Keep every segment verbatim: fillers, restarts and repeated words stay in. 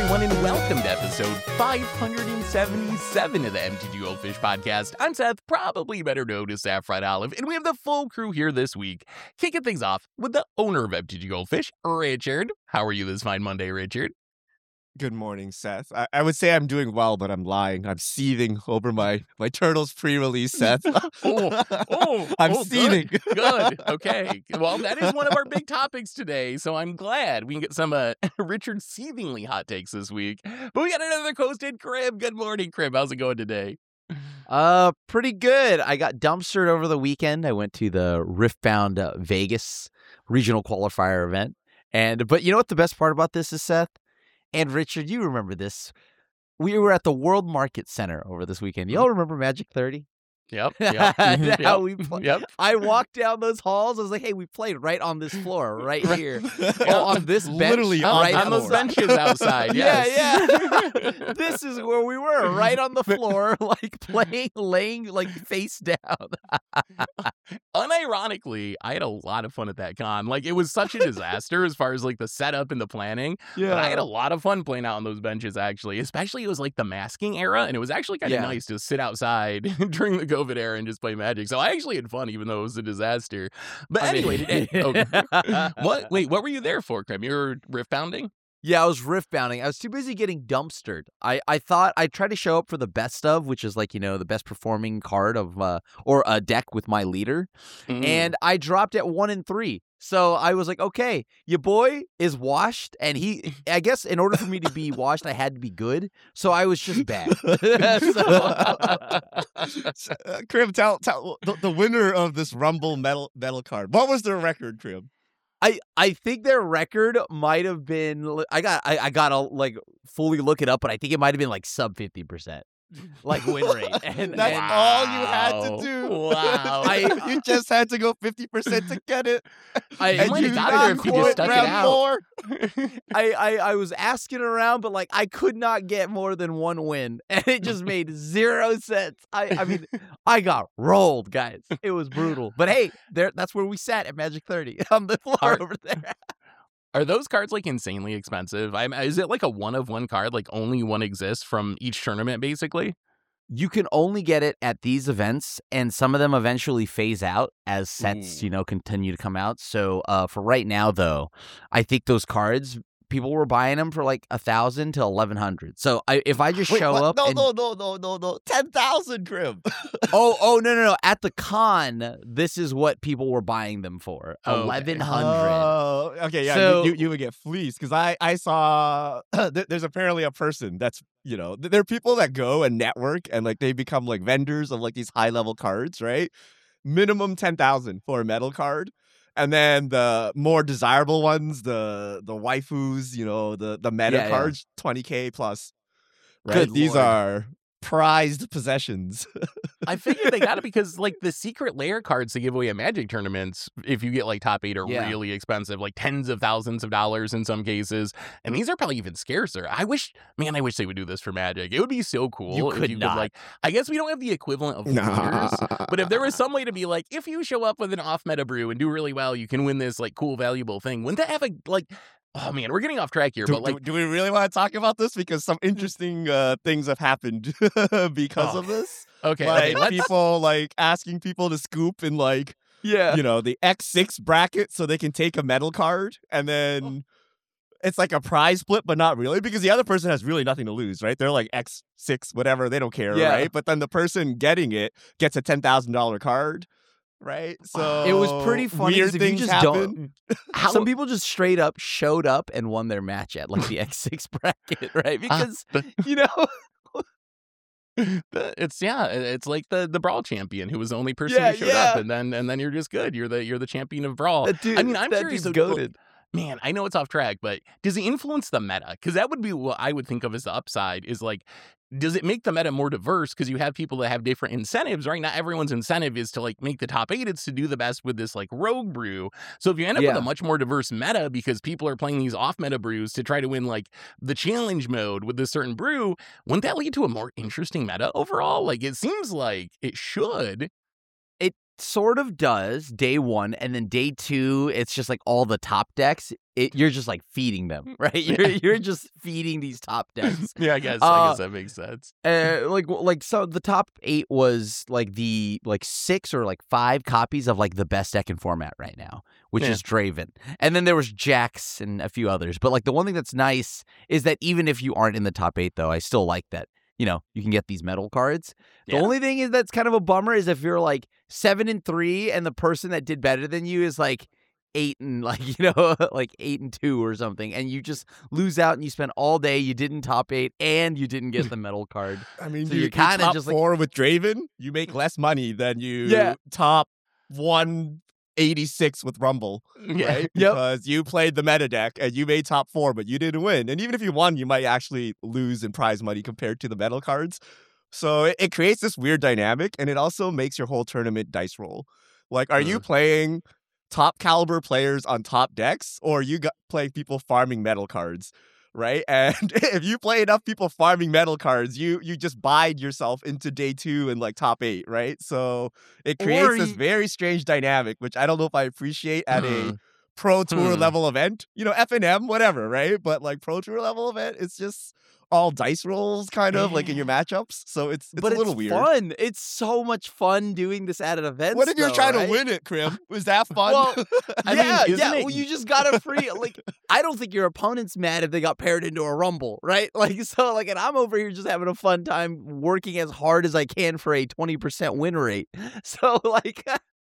everyone, and welcome to episode five hundred seventy-seven of the M T G Goldfish podcast. I'm Seth, probably better known as Saffron Olive, and we have the full crew here this week, kicking things off with the owner of M T G Goldfish, Richard. How are you this fine Monday, Richard? Good morning, Seth. I, I would say I'm doing well, but I'm lying. I'm seething over my, my Turtles pre-release, Seth. oh, oh, I'm oh, seething. Good. good. Okay. Well, that is one of our big topics today, so I'm glad we can get some uh, Richard seethingly hot takes this week. But we got another coasted Crib. Good morning, Crib. How's it going today? Uh, pretty good. I got dumpstered over the weekend. I went to the Riftbound uh, Vegas regional qualifier event. And but you know what the best part about this is, Seth? And Richard, you remember this. We were at the World Market Center over this weekend. Y'all remember Magic thirty? Yep. Yep. yep. yep. We play- yep. I walked down those halls. I was like, hey, we played right on this floor, right here. oh, on this bench. Literally Oh, right on those benches outside. Yes. Yeah, yeah. This is where we were, right on the floor, like playing, laying, like face down. Unironically, I had a lot of fun at that con. Like, it was such a disaster as far as like the setup and the planning. Yeah. But I had a lot of fun playing out on those benches, actually. Especially it was like the masking era, and it was actually kind of Yeah. nice to sit outside during the COVID era and just play Magic. So I actually had fun, even though it was a disaster. But I anyway, mean- did, oh, what? Wait, what were you there for, Krim? You were rift bounding? Yeah, I was rift bounding. I was too busy getting dumpstered. I, I thought I tried to show up for the best of, which is like, you know, the best performing card of, uh, or a deck with my leader. Mm. And I dropped at one and three. So I was like, okay, your boy is washed. And he, I guess in order for me to be washed, I had to be good. So I was just bad. So- Uh, Krim, tell, tell the, the winner of this Rumble medal, medal card. What was their record, Krim? I, I think their record might have been, I got, I, I got to like fully look it up, but I think it might have been like sub fifty percent. Like win rate. And, That's and- all you had to Wow. do. Wow. I- you just had to go fifty percent to get it. I- You And might have you got it there if you just not stuck it round out. more. I, I, I was asking around, but like I could not get more than one win, and it just made zero sense. I, I mean, I got rolled, guys. It was brutal. But hey, there, that's where we sat at Magic thirty on the floor Are- over there. Are those cards like insanely expensive? I'm, is it like a one of one card? Like only one exists from each tournament, basically? You can only get it at these events, and some of them eventually phase out as sets, Ooh. you know, continue to come out. So uh, for right now, though, I think those cards, people were buying them for like a thousand to eleven hundred. So I, if I just Wait, show what? up, No, and, no, no, no, no, no. ten thousand, Krim. oh, oh, no, no, no. At the con, this is what people were buying them for. Okay. eleven hundred. Oh, okay, yeah, So- you, you, you would get fleeced because I, I saw there- there's apparently a person that's, you know, th- there are people that go and network and like they become like vendors of like these high level cards, right? Minimum ten thousand for a metal card. And then the more desirable ones, the the waifus, you know, the, the meta Yeah, yeah. cards, twenty K plus. Right? Good These Lord. are prized possessions. I figured they got it because like the secret layer cards they give away at Magic tournaments, if you get like top eight, are Yeah. really expensive, like tens of thousands of dollars in some cases. And these are probably even scarcer. I wish, man, I wish they would do this for Magic. It would be so cool You if could you not. could like, I guess we don't have the equivalent of Nah. fleers, but if there was some way to be like, if you show up with an off meta brew and do really well, you can win this like cool, valuable thing. Wouldn't that have a like, oh man, we're getting off track here, Do, but like, do, do we really want to talk about this? Because some interesting uh, things have happened because Oh, of this. okay, Like okay, let's, people like asking people to scoop in like, Yeah. you know, the X six bracket so they can take a metal card and then it's like a prize split, but not really because the other person has really nothing to lose, right? They're like X six, whatever. They don't care, Yeah. right? But then the person getting it gets a ten thousand dollars card, right? So It was pretty funny Weird 'cause if you things just happen. don't. how, Some people just straight up showed up and won their match at like the X six bracket, right? Because, you know, The- It's yeah, it- it's like the the brawl champion who was the only person Yeah, who showed up, yeah. and then and then you're just good. You're the you're the champion of brawl. that dude, I mean, I'm that curious. dude's though, goated. Man, I know it's off track, but does he influence the meta? Because that would be what I would think of as the upside. Is like, does it make the meta more diverse? Because you have people that have different incentives, right? Not everyone's incentive is to like make the top eight. It's to do the best with this like rogue brew. So if you end up with Yeah. a much more diverse meta because people are playing these off meta brews to try to win like the challenge mode with this certain brew, wouldn't that lead to a more interesting meta overall? Like it seems like it should. It sort of does day one, and then day two, it's just like all the top decks. it, you're just like feeding them, right? You're you're just feeding these top decks. Yeah, I guess Uh, I guess that makes sense. Uh, like like so the top eight was like the like six or like five copies of like the best deck in format right now, which Yeah. is Draven. And then there was Jax and a few others. But like the one thing that's nice is that even if you aren't in the top eight though, I still like that, you know, you can get these metal cards. The Yeah. only thing is that's kind of a bummer is if you're like seven and three and the person that did better than you is like eight and like, you know, like eight and two or something, and you just lose out and you spend all day, you didn't top eight and you didn't get the metal card. I mean, So you, you're you kinda top just like- four with Draven, you make less money than you Yeah. top one eighty-six with Rumble, Yeah. right? Yep. Because you played the meta deck and you made top four, but you didn't win. And even if you won, you might actually lose in prize money compared to the metal cards. So it, it creates this weird dynamic, and it also makes your whole tournament dice roll. Like, are you Mm. playing top caliber players on top decks, or are you got, playing people farming metal cards? Right, and if you play enough people farming metal cards, you you just bide yourself into day two and like top eight, right? So it creates Or this you- very strange dynamic, which I don't know if I appreciate at a Hmm. pro tour Hmm. level event. You know, F N M, whatever, right? But like pro tour level event, it's just all dice rolls, kind of like in your matchups. So it's it's but a little it's weird. fun. It's so much fun doing this at an event. What if you're though, trying right? to win it, Krim? Was that fun? Well, I mean, yeah, isn't yeah. it- Well, you just got a free. Like, I don't think your opponent's mad if they got paired into a rumble, right? Like, so, like, and I'm over here just having a fun time working as hard as I can for a twenty percent win rate. So, like,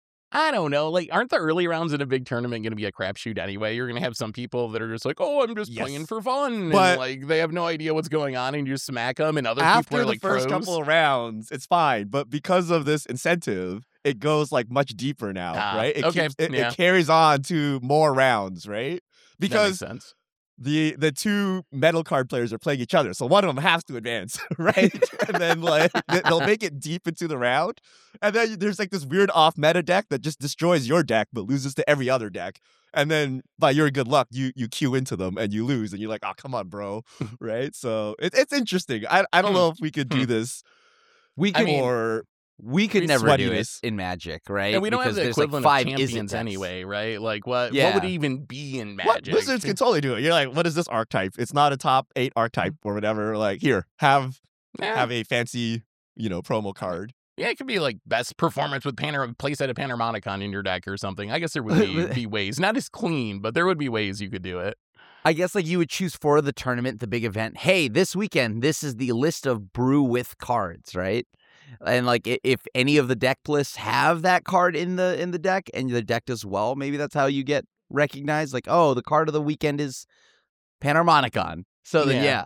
I don't know. Like, aren't the early rounds in a big tournament going to be a crapshoot anyway? You're going to have some people that are just like, oh, I'm just Yes. playing for fun. But- and, like, they have no idea what's going on and you just smack them. And other people After are the like first pros. couple of rounds, it's fine. But because of this incentive, it goes like much deeper now, Ah, right? It, okay, keeps, it, yeah. it carries on to more rounds, right? That makes Because sense. the the two metal card players are playing each other, so one of them has to advance, right? And then like they- they'll make it deep into the round, and then there's like this weird off meta deck that just destroys your deck but loses to every other deck. And then by your good luck, you you queue into them and you lose, and you're like, oh come on, bro, right? So it, it's interesting. I I don't Hmm. know if we could do Hmm. this we I could mean, or we could we never do it sweatiness. in Magic, right? And we don't because have the there's like equivalent five of isn't champions decks. anyway, right? Like, what what Yeah. would even be in what Magic? Wizards can totally do it. You're like, what is this archetype? It's not a top eight archetype or whatever. Like here, have Yeah. have a fancy, you know, promo card. Yeah, it could be like best performance with Panor playset of Panharmonicon in your deck or something. I guess there would be, be ways. Not as clean, but there would be ways you could do it. I guess like you would choose for the tournament, the big event. Hey, this weekend, this is the list of brew with cards, right? And like i- if any of the deck lists have that card in the in the deck and the deck does well, maybe that's how you get recognized. Like, oh, the card of the weekend is Panharmonicon. So then Yeah. yeah.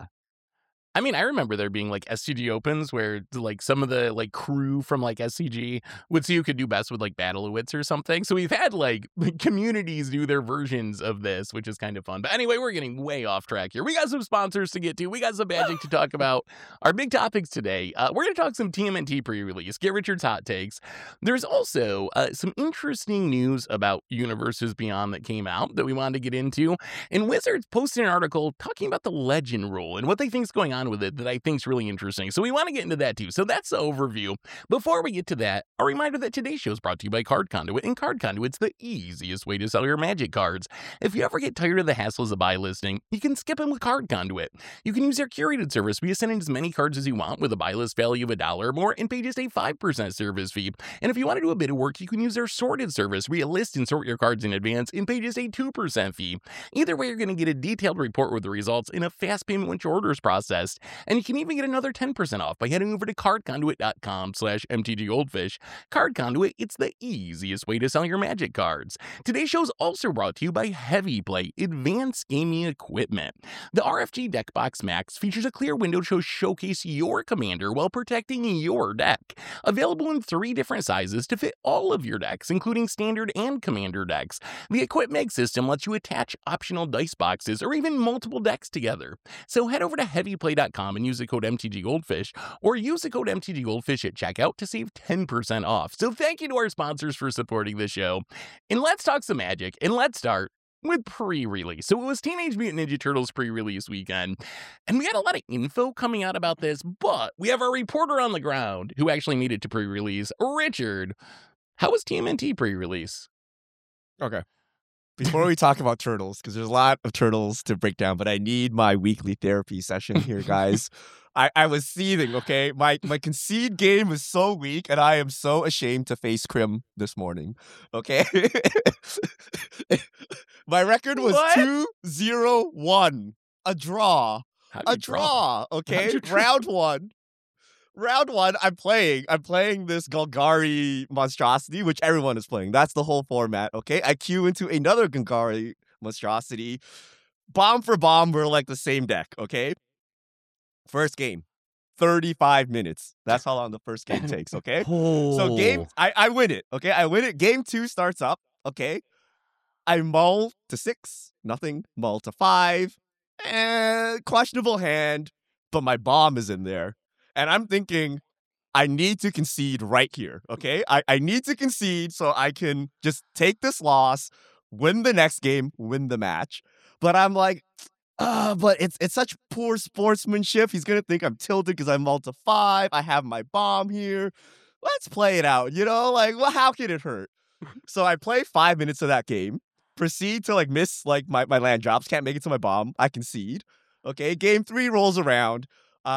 I mean, I remember there being like S C G opens where like some of the like crew from like S C G would see who could do best with like Battlewits or something. So we've had like communities do their versions of this, which is kind of fun. But anyway, we're getting way off track here. We got some sponsors to get to. We got some Magic to talk about. Our big topics today. Uh, we're going to talk some T M N T pre-release. Get Richard's hot takes. There's also uh, some interesting news about Universes Beyond that came out that we wanted to get into. And Wizards posted an article talking about the Legend rule and what they think is going on with it that I think is really interesting. So we want to get into that too. So that's the overview. Before we get to that, a reminder that today's show is brought to you by Card Conduit. And Card Conduit's the easiest way to sell your Magic cards. If you ever get tired of the hassles of buy listing, you can skip them with Card Conduit. You can use their curated service where you send in as many cards as you want with a buy list value of a dollar or more and pay just a five percent service fee. And if you want to do a bit of work, you can use their sorted service where you list and sort your cards in advance and pay just a two percent fee. Either way, you're going to get a detailed report with the results and a fast payment once your order is processed. And you can even get another ten percent off by heading over to cardconduit.com slash mtggoldfish. Card Conduit, it's the easiest way to sell your Magic cards. Today's show is also brought to you by Heavy Play Advanced Gaming Equipment. The R F G Deckbox Max features a clear window to showcase your commander while protecting your deck. Available in three different sizes to fit all of your decks, including standard and commander decks. The EquipMag system lets you attach optional dice boxes or even multiple decks together. So head over to heavy play dot com and use the code M T G Goldfish, or use the code M T G Goldfish at checkout to save ten percent off. So thank you to our sponsors for supporting the show. And let's talk some Magic, and let's start with pre-release. So it was Teenage Mutant Ninja Turtles pre-release weekend, and we had a lot of info coming out about this, but we have our reporter on the ground who actually made it to pre-release, Richard. How was T M N T pre-release? Okay. before we talk about turtles, because there's a lot of turtles to break down, but I need my weekly therapy session here, guys. I, I was seething, okay? My my concede game was so weak, and I am so ashamed to face Krim this morning, okay? My record was two zero one. A draw. How'd you A draw, okay? How'd you draw? Round one. Round one, I'm playing. I'm playing this Golgari monstrosity, which everyone is playing. That's the whole format, okay? I queue into another Golgari monstrosity. Bomb for bomb, we're like the same deck, okay? First game, thirty-five minutes. That's how long the first game takes, okay? So game, I, I win it, okay? I win it. Game two starts up, okay? I mull to six, nothing. Mull to five, and questionable hand, but my bomb is in there. And I'm thinking, I need to concede right here, okay? I, I need to concede so I can just take this loss, win the next game, win the match. But I'm like, uh, but it's it's such poor sportsmanship. He's going to think I'm tilted because I'm mull to five. I have my bomb here. Let's play it out, you know? Like, well, how can it hurt? So I play five minutes of that game, proceed to like miss like my, my land drops, can't make it to my bomb. I concede. Okay, game three rolls around.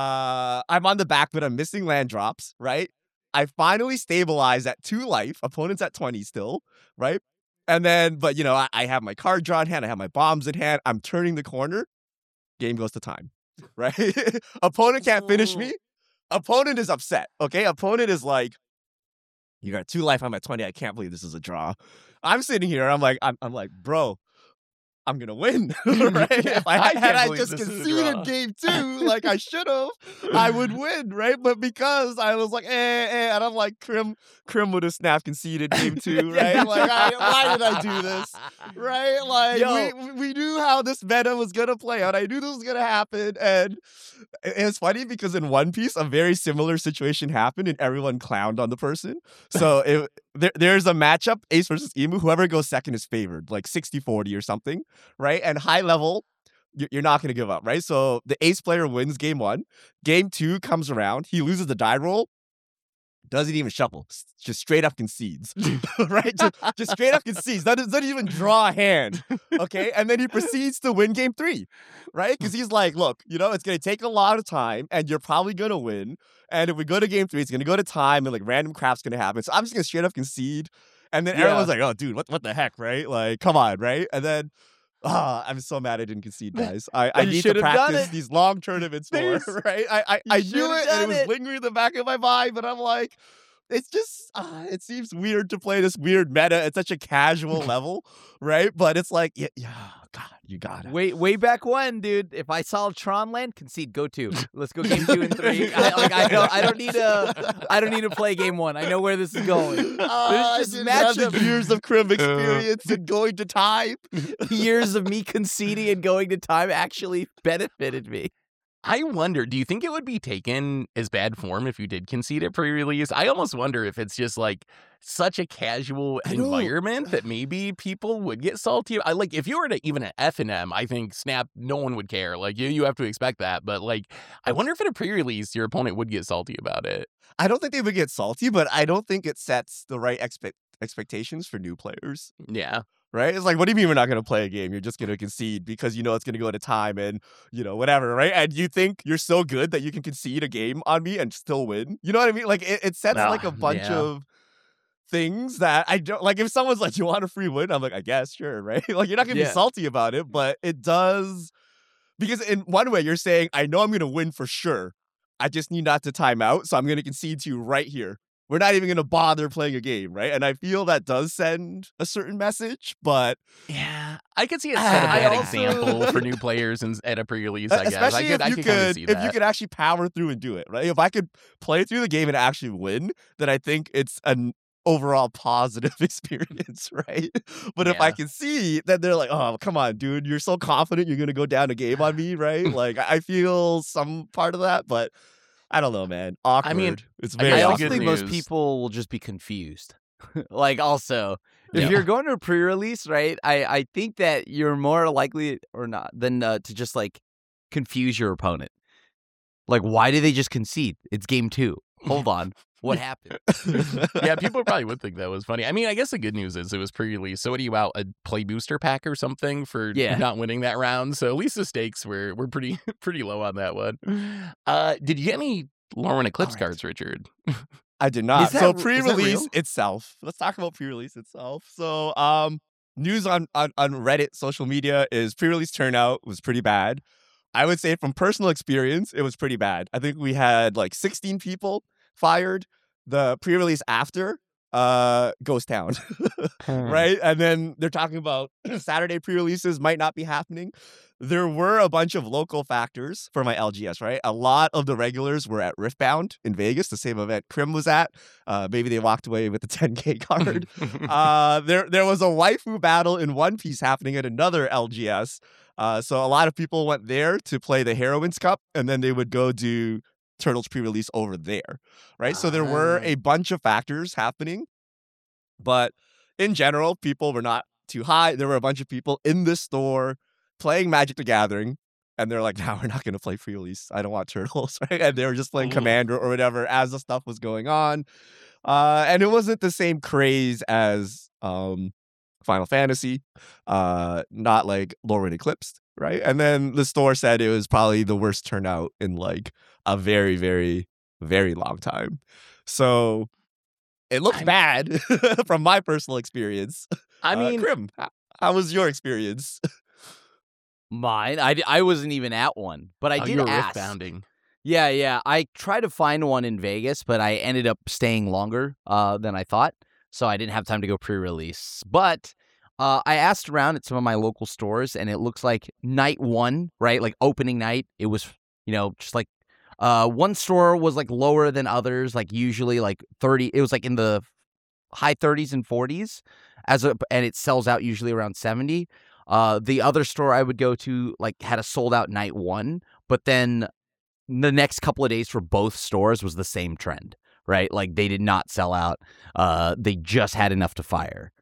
Uh, I'm on the back, but I'm missing land drops, right? I finally stabilize at two life. Opponent's at twenty still, right? And then, but you know, I, I have my card draw in hand. I have my bombs in hand. I'm turning the corner. Game goes to time, right? Opponent can't finish me. Opponent is upset, okay? Opponent is like, you got two life. I'm at twenty. I can't believe this is a draw. I'm sitting here. I'm like, I'm, I'm like, bro, I'm gonna win, right? If I, I had can't I believe just this is a conceded draw. game two like I should have, I would win, right? But because I was like, eh, eh, and I'm like, Krim, Krim would have snapped conceded game two, right? Like, I, why did I do this, right? Like, Yo. we we knew how this meta was gonna play out. I knew this was gonna happen, and it- it's funny because in One Piece, a very similar situation happened, and everyone clowned on the person. So it, there, there's a matchup, Ace versus Emu. Whoever goes second is favored, like sixty forty or something, right? And high level, you- you're not going to give up, right? So the Ace player wins game one. Game two comes around. He loses the die roll. Doesn't even shuffle. s- Just straight up concedes, right? Just, just straight up concedes. Doesn't, doesn't even draw a hand, okay? And then he proceeds to win game three, right? Because he's like, look, you know, it's going to take a lot of time and you're probably going to win. And if we go to game three, it's going to go to time and like random crap's going to happen. So I'm just going to straight up concede. And then Yeah. everyone's like, oh, dude, what, what the heck, right? Like, come on, right? And then, ah, I'm so mad I didn't concede, guys. I, I You need to should've done practice it. these long tournaments more, There's- right? I, I, You I knew should've it and it done was it. lingering in the back of my mind, but I'm like, it's just, uh, it seems weird to play this weird meta at such a casual level, right? But it's like, yeah, yeah, God, you got it. Way way back when, dude. If I saw Tron land, concede, go two. Let's go game two and three. I, like I don't, I don't need to, I don't need to play game one. I know where this is going. Uh, There's just I didn't have the matchup- years of Krim experience and going to time. Years of me conceding and going to time actually benefited me. I wonder, do you think it would be taken as bad form if you did concede it pre-release? I almost wonder if it's just like such a casual I don't- environment that maybe people would get salty. I like if you were to even an F and M, I think Snap, no one would care. Like you, you have to expect that. But like, I wonder if at a pre-release, your opponent would get salty about it. I don't think they would get salty, but I don't think it sets the right expect expectations for new players. Yeah. Right? It's like, what do you mean we're not going to play a game? You're just going to concede because you know it's going to go to time and, you know, whatever, right? And you think you're so good that you can concede a game on me and still win. You know what I mean? Like, it, it sets Ah, like a bunch yeah. of things that I don't, like, if someone's like, you want a free win? I'm like, I guess, sure, right? Like, you're not going to Yeah. be salty about it, but it does, because in one way, you're saying, I know I'm going to win for sure. I just need not to time out, so I'm going to concede to you right here. We're not even going to bother playing a game, right? And I feel that does send a certain message, but Yeah. I could see it set a I bad also- example for new players and at a pre-release, I guess. I especially could, if I you could, kind of could, see if that. you could actually power through and do it, right? If I could play through the game and actually win, then I think it's an overall positive experience, right? But if I Yeah. can see that they're like, oh, come on, dude, you're so confident you're gonna go down a game on me, right? Like I I feel some part of that, but I don't know, man. Awkward. mean, it's I very guess I the also awkward. good think most news- people will just be confused. Like, also, if Yeah. you're going to a pre-release, right? I I think that you're more likely or not than uh, to just like confuse your opponent. Like, why did they just concede? It's game two. Hold on. What happened? Yeah, people probably would think that was funny. I mean, I guess the good news is it was pre-release. So what are you out, a play booster pack or something for Yeah. not winning that round? So at least the stakes were were pretty pretty low on that one. Uh, did you get any Lorwyn Eclipse right. cards, Richard? I did not. Is that So r- is that pre-release real? itself. Let's talk about pre-release itself. So um news on, on on Reddit, social media is pre-release turnout was pretty bad. I would say from personal experience, it was pretty bad. I think we had like sixteen people fired. The pre-release after uh Ghost Town. Right? And then they're talking about Saturday pre-releases might not be happening. There were a bunch of local factors for my L G S, right? A lot of the regulars were at Riftbound in Vegas, the same event Krim was at. Uh, maybe they walked away with the ten K card. uh, there, there was a waifu battle in One Piece happening at another L G S. Uh, so a lot of people went there to play the Heroines Cup, and then they would go do Turtles pre-release over there, right? So there were Ah. a bunch of factors happening, but in general, people were not too high. There were a bunch of people in this store playing Magic the Gathering, and they're like, "No, we're not going to play pre-release. I don't want Turtles," right? And they were just playing Ooh. Commander or whatever as the stuff was going on, uh, and it wasn't the same craze as um, Final Fantasy, uh, not like Lorwyn Eclipse, right? And then the store said it was probably the worst turnout in like a very, very, very long time. So it looks I'm- bad from my personal experience. I Uh, mean, Krim, how, how was your experience? Mine? I, d- I wasn't even at one, but I oh, did you were ask. rift-bounding. Yeah, yeah. I tried to find one in Vegas, but I ended up staying longer uh, than I thought, so I didn't have time to go pre-release. But uh, I asked around at some of my local stores, and it looks like night one, right, like opening night, it was, you know, just like uh, one store was like lower than others, like usually like thirty. It was like in the high thirties and forties, as a, and it sells out usually around seventy. Uh, the other store I would go to like had a sold out night one, but then the next couple of days for both stores was the same trend, right? Like they did not sell out. Uh, they just had enough to fire.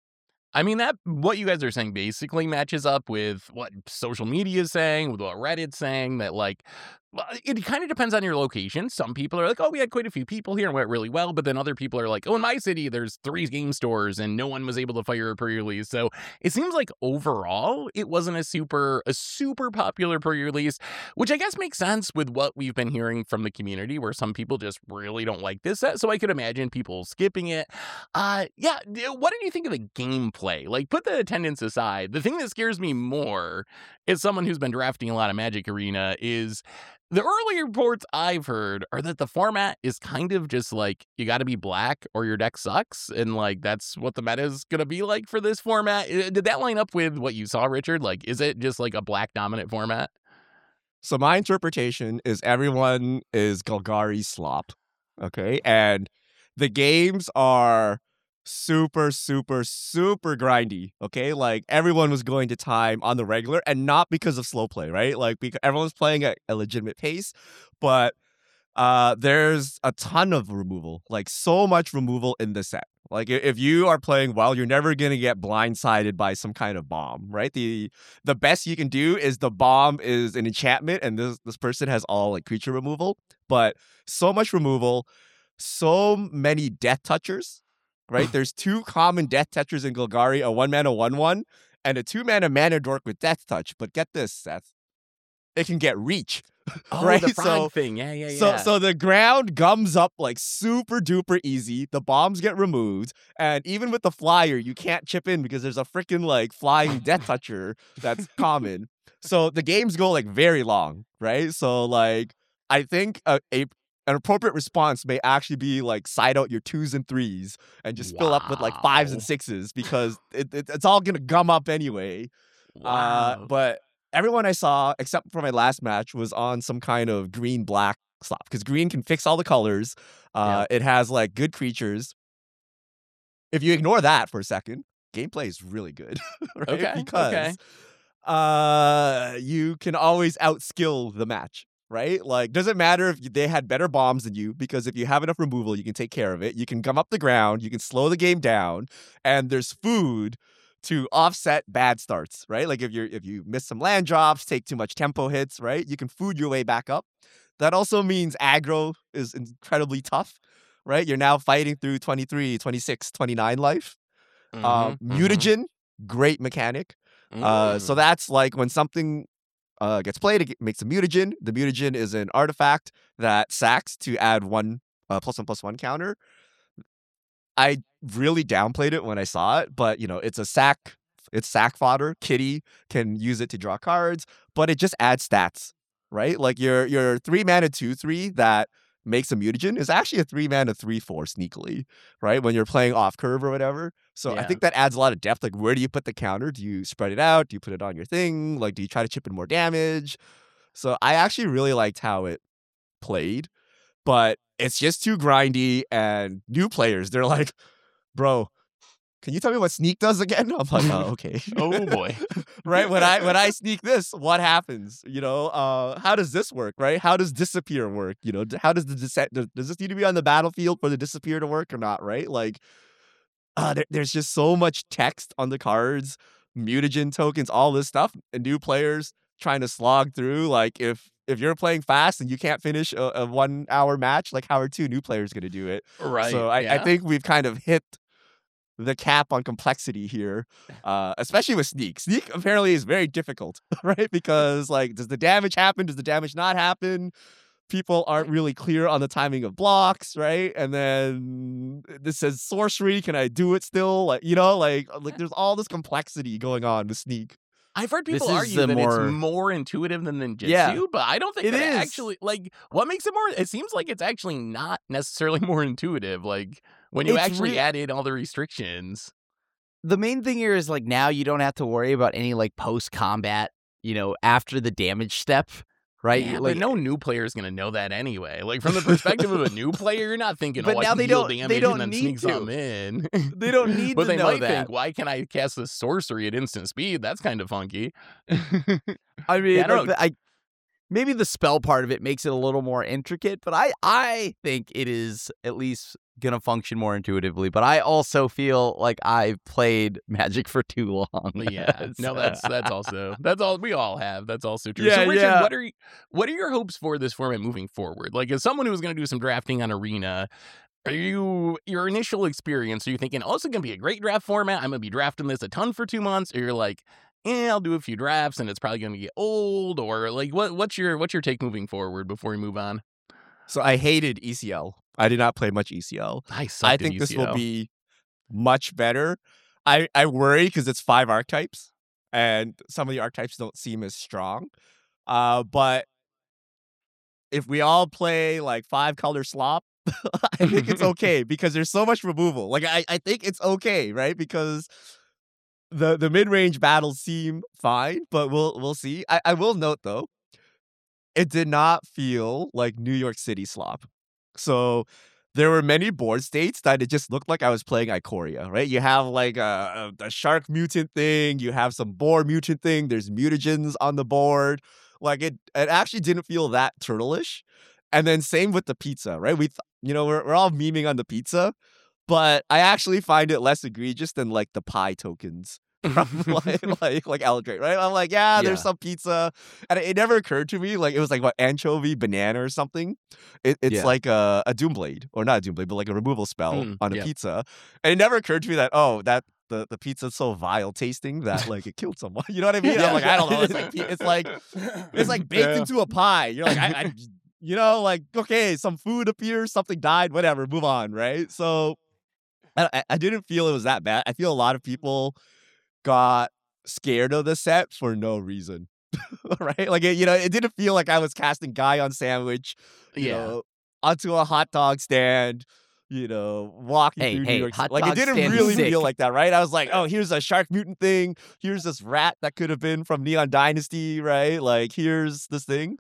I mean, that what you guys are saying basically matches up with what social media is saying, with what Reddit's saying, that like, well, it kind of depends on your location. Some people are like, oh, we had quite a few people here and went really well. But then other people are like, oh, in my city, there's three game stores and no one was able to fire a pre-release. So it seems like overall, it wasn't a super, a super popular pre-release, which I guess makes sense with what we've been hearing from the community, where some people just really don't like this set. So I could imagine people skipping it. Uh, yeah. What did you think of the gameplay? Like, put the attendance aside. The thing that scares me more as someone who's been drafting a lot of Magic Arena is the early reports I've heard are that the format is kind of just like, you got to be black or your deck sucks. And like, that's what the meta is going to be like for this format. Uh, Did that line up with what you saw, Richard? Like, is it just like a black dominant format? So my interpretation is everyone is Golgari slop, okay? And the games are super, super, super grindy, okay? Like everyone was going to time on the regular, and not because of slow play, right? Like because everyone's playing at a legitimate pace, but uh, there's a ton of removal, like so much removal in the set. Like i- if you are playing well, you're never gonna get blindsided by some kind of bomb, right? The the best you can do is the bomb is an enchantment, and this this person has all like creature removal, but so much removal, so many death touchers, right? There's two common death touchers in Golgari, a one mana one one, and a two mana mana dork with death touch. But get this, Seth, it can get reach. Oh, Right, the frog so- thing. Yeah, yeah, yeah. So so the ground gums up like super duper easy. The bombs get removed, and even with the flyer, you can't chip in because there's a freaking like flying death toucher that's common. So the games go like very long, right? So like I think a, a an appropriate response may actually be like side out your twos and threes and just fill up with like fives and Wow. sixes because it, it, it's all gonna gum up anyway. Uh, Wow. but everyone I saw, except for my last match, was on some kind of green black slop because green can fix all the colors. Uh, It has like good creatures. If you ignore that for a second, gameplay is really good, right? Okay, Because okay. uh, you can always outskill the match, right? Like, doesn't matter if they had better bombs than you, because if you have enough removal, you can take care of it. You can gum up the ground, you can slow the game down, and there's food to offset bad starts, right? Like if you're if you miss some land drops, take too much tempo hits, right? You can food your way back up. That also means aggro is incredibly tough, right? You're now fighting through twenty-three, twenty-six, twenty-nine life. Mhm, Uh, mhm. mutagen, great mechanic. Uh, so Mm. that's like when something uh, gets played, it ge- makes a mutagen. The mutagen is an artifact that sacks to add one uh, plus one plus one counter. I really downplayed it when I saw it, but you know, it's a sack. It's sack fodder. Kitty can use it to draw cards, but it just adds stats, right? Like your your three mana two three that makes a mutagen is actually a three mana three four sneakily, right? When you're playing off curve or whatever. So I Yeah. think that adds a lot of depth. Like, where do you put the counter? Do you spread it out? Do you put it on your thing? Like, do you try to chip in more damage? So I actually really liked how it played, but it's just too grindy. And new players, they're like, bro, can you tell me what sneak does again? I'm like, oh, okay. Oh boy. Right? When I when I sneak this, what happens? You know, uh, how does this work? Right? How does disappear work? You know, d- how does the descent? Does, does this need to be on the battlefield for the disappear to work or not? Right? Like, uh, there, there's just so much text on the cards, mutagen tokens, all this stuff, and new players trying to slog through. Like, if if you're playing fast and you can't finish a, a one hour match, like how are two new players going to do it? Right. So I, I yeah. think we've kind of hit the cap on complexity here, uh, especially with Sneak. Sneak apparently is very difficult, right? Because like, does the damage happen? Does the damage not happen? People aren't really clear on the timing of blocks, right? And then this says sorcery. Can I do it still? Like, you know, like like there's all this complexity going on with Sneak. I've heard This people is argue the that more- it's more intuitive than ninjutsu, Yeah, but I don't think it that it is. actually like what makes it more. It seems like it's actually not necessarily more intuitive. Like when you It's actually re- add in all the restrictions. The main thing here is like now you don't have to worry about any like post combat, you know, after the damage step, right? Yeah, like but no new player is gonna know that anyway. Like from the perspective of a new player, you're not thinking, But "Oh, now I can they deal don't- they damage don't and then need sneak to. something in." they don't need but to they know might that. think, "Why can I cast this sorcery at instant speed? That's kind of funky." I mean, Yeah, I don't like, know. the- I maybe the spell part of it makes it a little more intricate, but I I think it is at least gonna function more intuitively. But I also feel like I've played Magic for too long. But yeah, no, So- that's that's also that's all we all have. That's also true. Yeah, so, Richard, yeah. what are you, what are your hopes for this format moving forward? Like, as someone who's going to do some drafting on Arena, are you your initial experience? Are you thinking, "Oh, this is going to be a great draft format. I'm going to be drafting this a ton for two months," or you're like, "Yeah, I'll do a few drafts and it's probably going to get old," or like, what what's your what's your take moving forward before we move on? So I hated E C L. I did not play much E C L. I sucked I at think this will U C L. be much better. I, I worry because it's five archetypes, and some of the archetypes don't seem as strong. Uh, but if we all play like five color slop, I think it's okay because there's so much removal. Like I, I think it's okay, right? Because the the mid range battles seem fine, but we'll we'll see. I, I will note though, it did not feel like New York City slop. So there were many board states that it just looked like I was playing Ikoria, right? You have like a, a, a shark mutant thing, you have some boar mutant thing, there's mutagens on the board. Like it, it actually didn't feel that turtle-ish. And then same with the pizza, right? We, th- you know, we're we're all memeing on the pizza, but I actually find it less egregious than like the pie tokens. From like like like Eldrake, right? I'm like, yeah, there's Yeah. some pizza, and it, it never occurred to me like it was like what anchovy banana or something. It, it's Yeah. like a a Doomblade or not a Doomblade, but like a removal spell Mm, on a yep. pizza, and it never occurred to me that oh that the the pizza's so vile tasting that like it killed someone. You know what I mean? I'm like, I don't know. It's like pi- it's like it's like baked Yeah. into a pie. You're like, I, I you know, like okay, some food appears, something died, whatever, move on, right? So I, I- I didn't feel it was that bad. I feel a lot of people got scared of the set for no reason, right? Like it, you know, it didn't feel like I was casting guy on sandwich, you Yeah. know, onto a hot dog stand. You know, walking Hey, through hey, New York. City. hot Like it dog didn't stand is really sick. feel like that, right? I was like, oh, here's a shark mutant thing. Here's this rat that could have been from Neon Dynasty, right? Like here's this thing.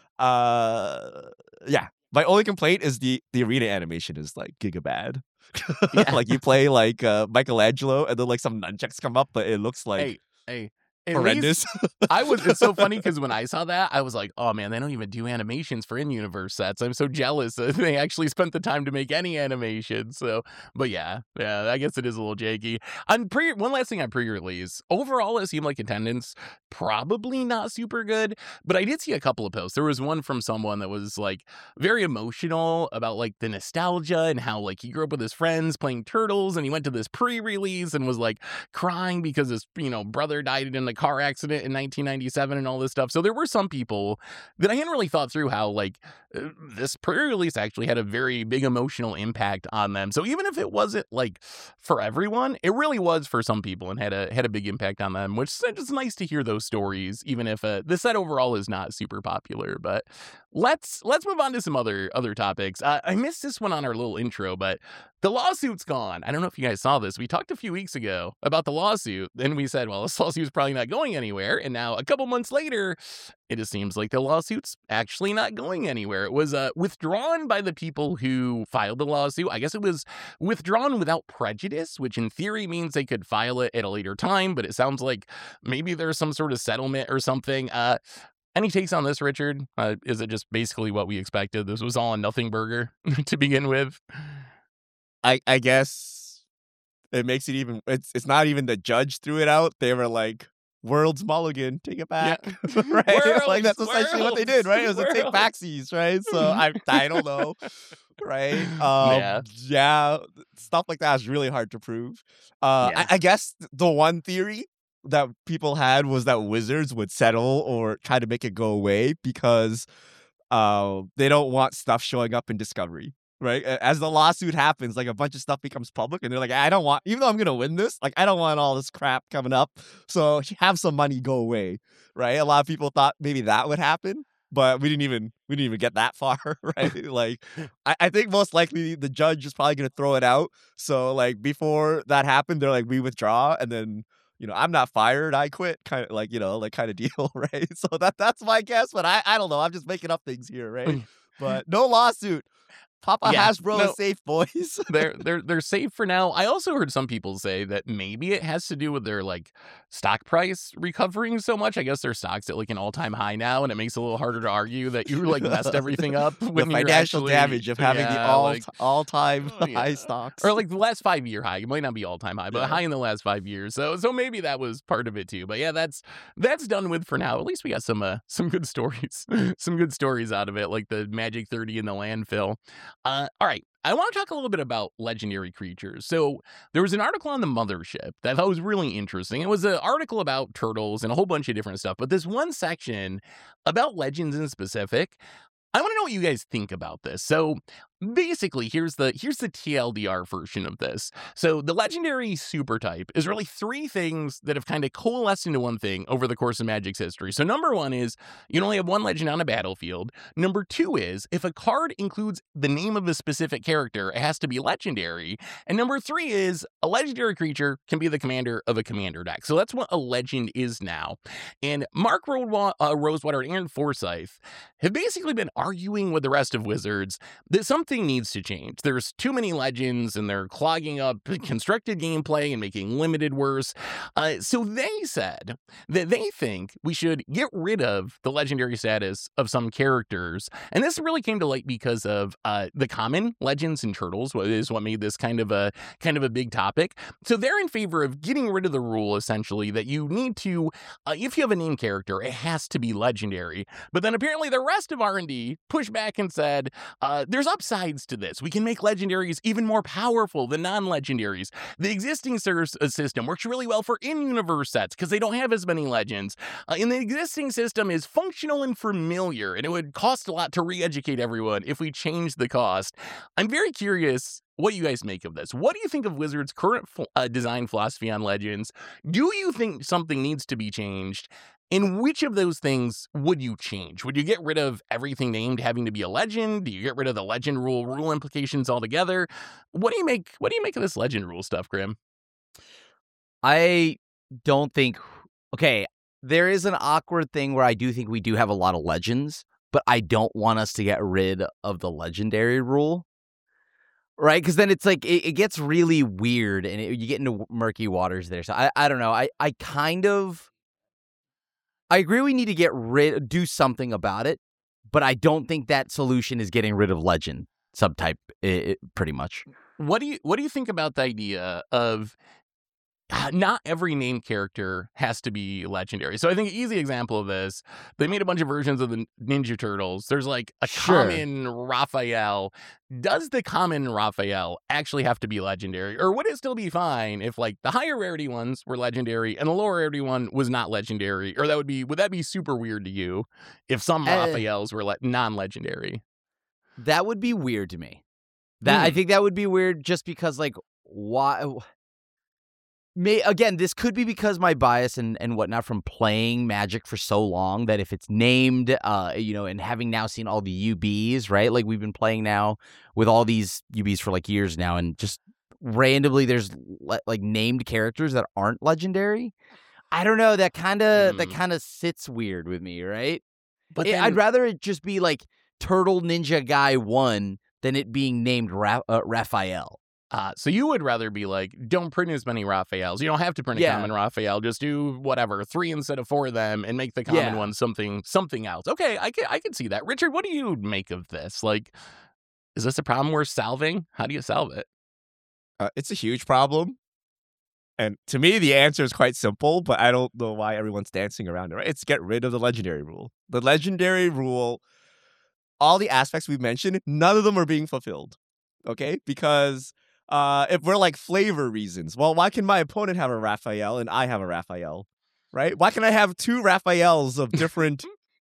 Uh, yeah. My only complaint is the the arena animation is like giga bad. Yeah. Like you play like uh, Michelangelo, and then like some nunchucks come up, but it looks like Hey, hey, At horrendous. least I was. It's so funny because when I saw that, I was like, "Oh man, they don't even do animations for in-universe sets." I'm so jealous that they actually spent the time to make any animation. So, but yeah, yeah, I guess it is a little janky. On pre, one last thing on pre-release. Overall, it seemed like attendance probably not super good, but I did see a couple of posts. There was one from someone that was like very emotional about like the nostalgia and how like he grew up with his friends playing Turtles, and he went to this pre-release and was like crying because his you know brother died in a car accident in nineteen ninety-seven and all this stuff. So there were some people that I hadn't really thought through how like uh, this pre-release actually had a very big emotional impact on them. So even if it wasn't like for everyone, it really was for some people and had a had a big impact on them, which is just nice to hear those stories, even if uh, the set overall is not super popular. But let's let's move on to some other other topics. Uh, I missed this one on our little intro, but the lawsuit's gone. I don't know if you guys saw this. We talked a few weeks ago about the lawsuit. Then we said, well, this lawsuit's probably not going anywhere. And now a couple months later, it just seems like the lawsuit's actually not going anywhere. It was uh, withdrawn by the people who filed the lawsuit. I guess it was withdrawn without prejudice, which in theory means they could file it at a later time. But it sounds like maybe there's some sort of settlement or something. Uh, any takes on this, Richard? Uh, is it just basically what we expected? This was all a nothing burger to begin with. I I guess it makes it even. It's it's not even the judge threw it out. They were like, "World's mulligan, take it back." Yeah. Right? Worlds, Like that's essentially what they did, right? It was a take worlds. backsies, right? So I I don't know, right? Um, Yeah. yeah, stuff like that is really hard to prove. Uh, Yeah. I, I guess the one theory that people had was that Wizards would settle or try to make it go away because uh, they don't want stuff showing up in Discovery. Right. A- As the lawsuit happens, like a bunch of stuff becomes public, and they're like, I don't want, even though I'm going to win this, like, I don't want all this crap coming up. So have some money go away. Right. A lot of people thought maybe that would happen, but we didn't even, we didn't even get that far. Right. Like, I, I think most likely the judge is probably going to throw it out. So, like, before that happened, they're like, we withdraw. And then, you know, I'm not fired, I quit, kind of like, you know, like kind of deal. Right. So that that's my guess, but I, I don't know. I'm just making up things here. Right. But no lawsuit. Papa Yeah, Hasbro no. is safe, boys. they're they're they're safe for now. I also heard some people say that maybe it has to do with their like stock price recovering so much. I guess their stock's at like an all time high now, and it makes it a little harder to argue that you like messed everything up The when you're financial actually- damage of having the yeah, all like- all time Oh, yeah. high stocks. or like the last five year high. It might not be all time high, but Yeah. high in the last five years. So so maybe that was part of it too. But yeah, that's that's done with for now. At least we got some uh, some good stories, some good stories out of it, like the Magic thirty in the landfill. Uh, all right. I want to talk a little bit about legendary creatures. So there was an article on the Mothership that I thought was really interesting. It was an article about turtles and a whole bunch of different stuff. But this one section about legends in specific, I want to know what you guys think about this. So basically, here's the here's the T L D R version of this. So the legendary super type is really three things that have kind of coalesced into one thing over the course of Magic's history. So number one is you can only have one legend on a battlefield. Number two is if a card includes the name of a specific character, it has to be legendary. And number three is a legendary creature can be the commander of a commander deck. So that's what a legend is now. And Mark Rosewa- uh, Rosewater and Aaron Forsyth have basically been arguing with the rest of Wizards that something needs to change. There's too many legends and they're clogging up constructed gameplay and making limited worse. Uh, so they said that they think we should get rid of the legendary status of some characters. And this really came to light because of uh, the common legends and turtles, what is what made this kind of a kind of a big topic. So they're in favor of getting rid of the rule, essentially, that you need to, uh, if you have a named character, it has to be legendary. But then apparently the rest of R and D pushed back and said, uh, there's upsides to this. We can make legendaries even more powerful than non-legendaries. The existing ser- uh, system works really well for in-universe sets because they don't have as many legends. Uh, and the existing system is functional and familiar, and it would cost a lot to re-educate everyone if we changed the cost. I'm very curious what you guys make of this. What do you think of Wizards' current ph- uh, design philosophy on legends? Do you think something needs to be changed? And which of those things would you change? Would you get rid of everything named having to be a legend? Do you get rid of the legend rule rule implications altogether? What do you make? What do you make of this legend rule stuff, Grim? I don't think. Okay, there is an awkward thing where I do think we do have a lot of legends, but I don't want us to get rid of the legendary rule. Right? Because then it's like it, it gets really weird and it, you get into murky waters there. So I, I don't know. I, I kind of I agree we need to get rid, do something about it, but I don't think that solution is getting rid of legend subtype, i- i- pretty much. What do you what do you think about the idea of uh, not every named character has to be legendary? So I think an easy example of this, they made a bunch of versions of the Ninja Turtles. There's like a Sure. common Raphael. Does the common Raphael actually have to be legendary? Or would it still be fine if like the higher rarity ones were legendary and the lower rarity one was not legendary? Or that would be would that be super weird to you if some Uh, Raphaels were le- non-legendary? That would be weird to me. That I Hmm. think that would be weird just because, like, why? May again, this could be because my bias and, and whatnot from playing Magic for so long that if it's named, uh, you know, and having now seen all the U Bs, right? Like we've been playing now with all these U Bs for like years now, and just randomly there's le- like named characters that aren't legendary. I don't know. That kind of that Hmm. kind of sits weird with me, right? But It- then, I'd rather it just be like Turtle Ninja Guy one than it being named Ra- uh, Raphael. Uh, so you would rather be like, don't print as many Raphaels. You don't have to print a Yeah. common Raphael. Just do whatever, three instead of four of them, and make the common Yeah. one something something else. Okay, I can I can see that. Richard, what do you make of this? Like, is this a problem worth solving? How do you solve it? Uh, it's a huge problem. And to me, the answer is quite simple, but I don't know why everyone's dancing around it, right? It's get rid of the legendary rule. The legendary rule, all the aspects we've mentioned, none of them are being fulfilled. Okay? Because uh, if we're like flavor reasons, well, why can my opponent have a Raphael and I have a Raphael? Right? Why can I have two Raphaels of different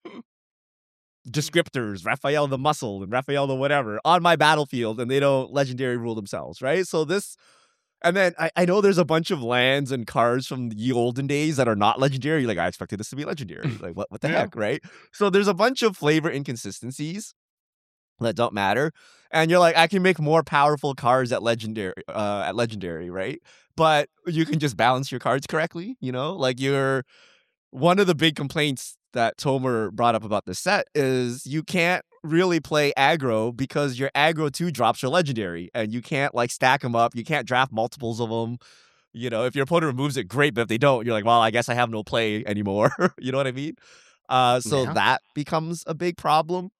descriptors, Raphael the muscle and Raphael the whatever, on my battlefield, and they don't legendary rule themselves, right? So this, and then I, I know there's a bunch of lands and cards from the olden days that are not legendary. Like I expected this to be legendary. Like what, what the Yeah. heck, right? So there's a bunch of flavor inconsistencies that don't matter, and you're like, I can make more powerful cards at legendary, uh, at legendary, right? But you can just balance your cards correctly, you know, like you're. One of the big complaints that Tomer brought up about the set is you can't really play aggro because your aggro two drops are legendary and you can't like stack them up. You can't draft multiples of them. You know, if your opponent removes it, great. But if they don't, you're like, well, I guess I have no play anymore. You know what I mean? Uh, so Yeah. that becomes a big problem.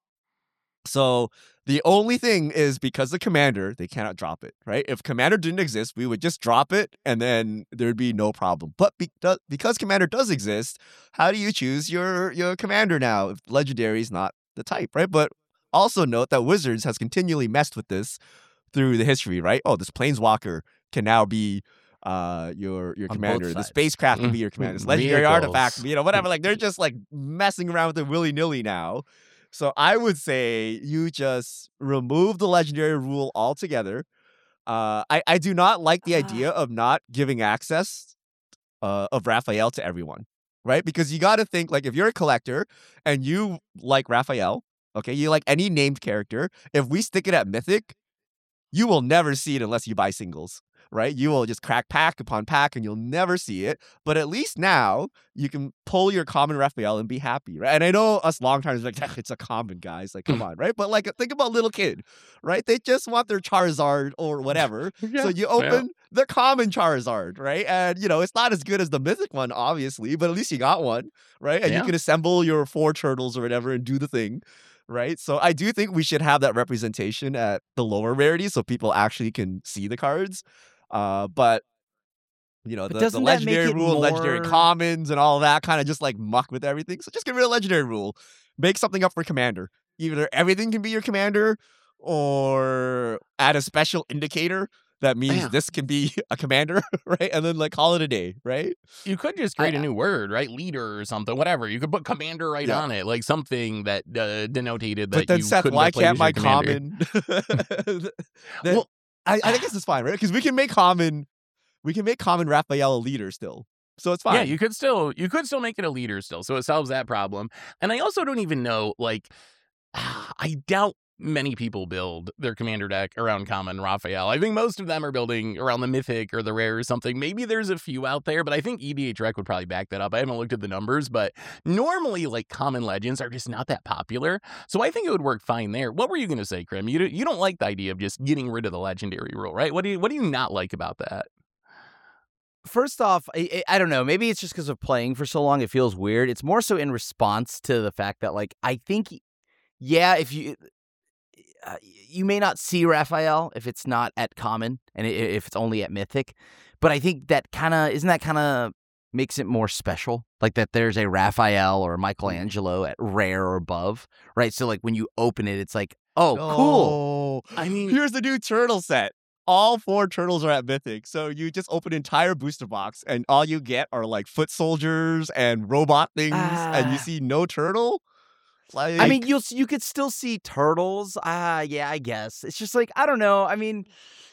So the only thing is because the commander, they cannot drop it, right? If commander didn't exist, we would just drop it and then there'd be no problem. But be- because commander does exist, how do you choose your, your commander now if legendary is not the type, right? But also note that Wizards has continually messed with this through the history, right? Oh, this planeswalker can now be uh your your On both commander. The sides. spacecraft can be your commander. This legendary Vehicles. artifact, you know, whatever. Like they're just like messing around with it willy-nilly now. So I would say you just remove the legendary rule altogether. Uh, I, I do not like the idea of not giving access uh, of Raphael to everyone, right? Because you got to think, like, if you're a collector and you like Raphael, okay, you like any named character, if we stick it at Mythic, you will never see it unless you buy singles, right? You will just crack pack upon pack and you'll never see it. But at least now you can pull your common Raphael and be happy, right? And I know us long timers like, it's a common, guys. Like, come on, right? But like, think about little kid, right? They just want their Charizard or whatever. Yeah. So you open the common Charizard, right? And, you know, it's not as good as the mythic one, obviously, but at least you got one, right? And Yeah. you can assemble your four turtles or whatever and do the thing. Right. So I do think we should have that representation at the lower rarities so people actually can see the cards. Uh, but, you know, But the, the doesn't that make legendary it rule, legendary more- commons and all that kind of just like muck with everything. So just get rid of legendary rule. Make something up for commander. Either everything can be your commander or add a special indicator that means Yeah. this can be a commander, right? And then like call it a day, right? You could just create I- a new word, right? Leader or something, whatever. You could put commander right Yeah. on it, like something that uh, denotated that But then you Seth, couldn't why have played can't as my your commander. common? Then- Well, I, I think this is fine, right? Because we can make common, we can make common Raphael a leader still, so it's fine. yeah, you could still you could still make it a leader still, so it solves that problem. And I also don't even know, like, I doubt many people build their commander deck around common Raphael. I think most of them are building around the mythic or the rare or something. Maybe there's a few out there, but I think E D H Rec would probably back that up. I haven't looked at the numbers, but normally like common legends are just not that popular. So I think it would work fine there. What were you going to say, Krim? You don't, you don't like the idea of just getting rid of the legendary rule, right? What do you what do you not like about that? first off, I, I I don't know. Maybe it's just because of playing for so long, it feels weird. It's more so in response to the fact that, like, I think, yeah, if you uh, you may not see Raphael if it's not at common and i- if it's only at mythic, but I think that kind of isn't that kind of makes it more special, like that there's a Raphael or a Michelangelo at rare or above, right? So like when you open it, it's like, oh, cool. Oh, I mean, here's the new turtle set. All four turtles are at Mythic. So you just open an entire booster box and all you get are like foot soldiers and robot things and you Ah. see no turtle. Like, I mean, you'll s- you could still see turtles. Ah, yeah, I guess. It's just like, I don't know. I mean,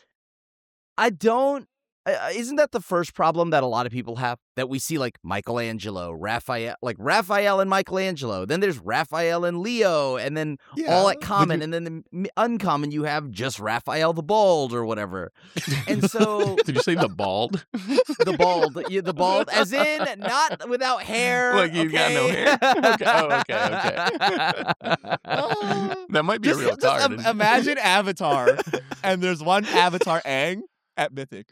I don't. Uh, isn't that the first problem that a lot of people have? That we see like Michelangelo, Raphael, like Raphael and Michelangelo. Then there's Raphael and Leo, and then all yeah, at but common, you- and then the m- uncommon you have just Raphael the Bald or whatever. And so did you say the bald? the bald, yeah, the bald, as in not without hair. Like he's got no okay? hair? Okay, oh, okay, Ah. That might be just, a real just card. im- imagine Avatar and there's one Avatar Aang at Mythic.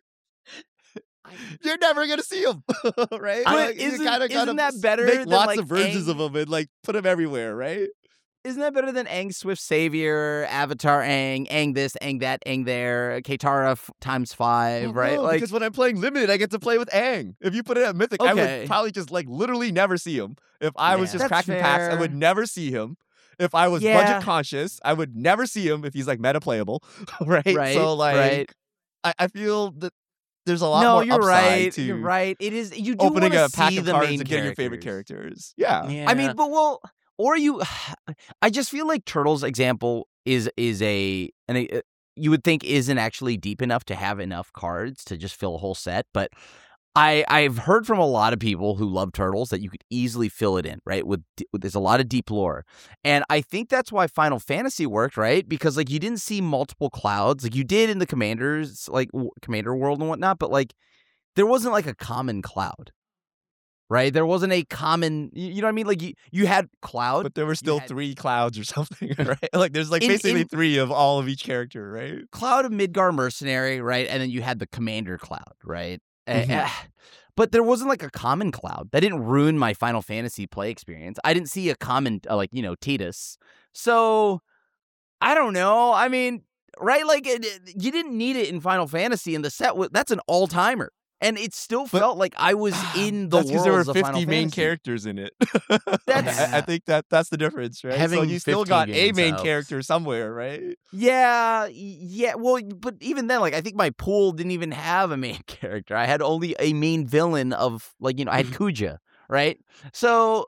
You're never gonna see him, right? But Like, you isn't- kinda gotta isn't that s- better Make than, lots like, of versions of Aang? him and like put them everywhere, right? Isn't that better than Aang Swift Savior, Avatar Aang, Aang this, Aang that, Aang there, Katara f- times five, Well, right? no, Like, because when I'm playing limited, I get to play with Aang. If you put it at Mythic, I Okay. would probably just like literally never see him. If I was Yeah. just That's cracking packs, I would fair. never see him. If I was Yeah. budget conscious, I would never see him if he's like meta playable, right? Right, So like, right. I, I feel that there's a lot no, more you're upside right. to You're right. It is. You do opening wanna a pack see of the cards main and getting your favorite characters. characters. Yeah. Yeah. I mean, but well, or you. I just feel like Turtles example is is a and a, you would think isn't actually deep enough to have enough cards to just fill a whole set, but I I've heard from a lot of people who love Turtles that you could easily fill it in, right? With, d- with there's a lot of deep lore, and I think that's why Final Fantasy worked, right? Because like you didn't see multiple clouds like you did in the Commanders, like w- Commander world and whatnot, but like there wasn't like a common cloud. Right, there wasn't a common. You you know what I mean? Like you, you had Cloud, But there were still had- three clouds or something, right? Like there's like In- basically in- three of all of each character, right? Cloud of Midgar Mercenary, right, and then you had the Commander Cloud, right? Eh, Mhm. eh, but there wasn't like a common Cloud. That didn't ruin my Final Fantasy play experience. I didn't see a common uh, like you know Tidus. So I don't know. I mean, right? Like it, it- you didn't need it in Final Fantasy, and the set was that's an all timer. And it still But- felt like I was in the That's because worlds there were of Final fifty main Fantasy. characters in it. That's- I, I think that that's the difference, right? so Having you still fifteen got a games main helps. character somewhere, right? Yeah, y- yeah. Well, but even then, like, I think my pool didn't even have a main character. I had only a main villain of, like, you know, I had Kuja, right? So,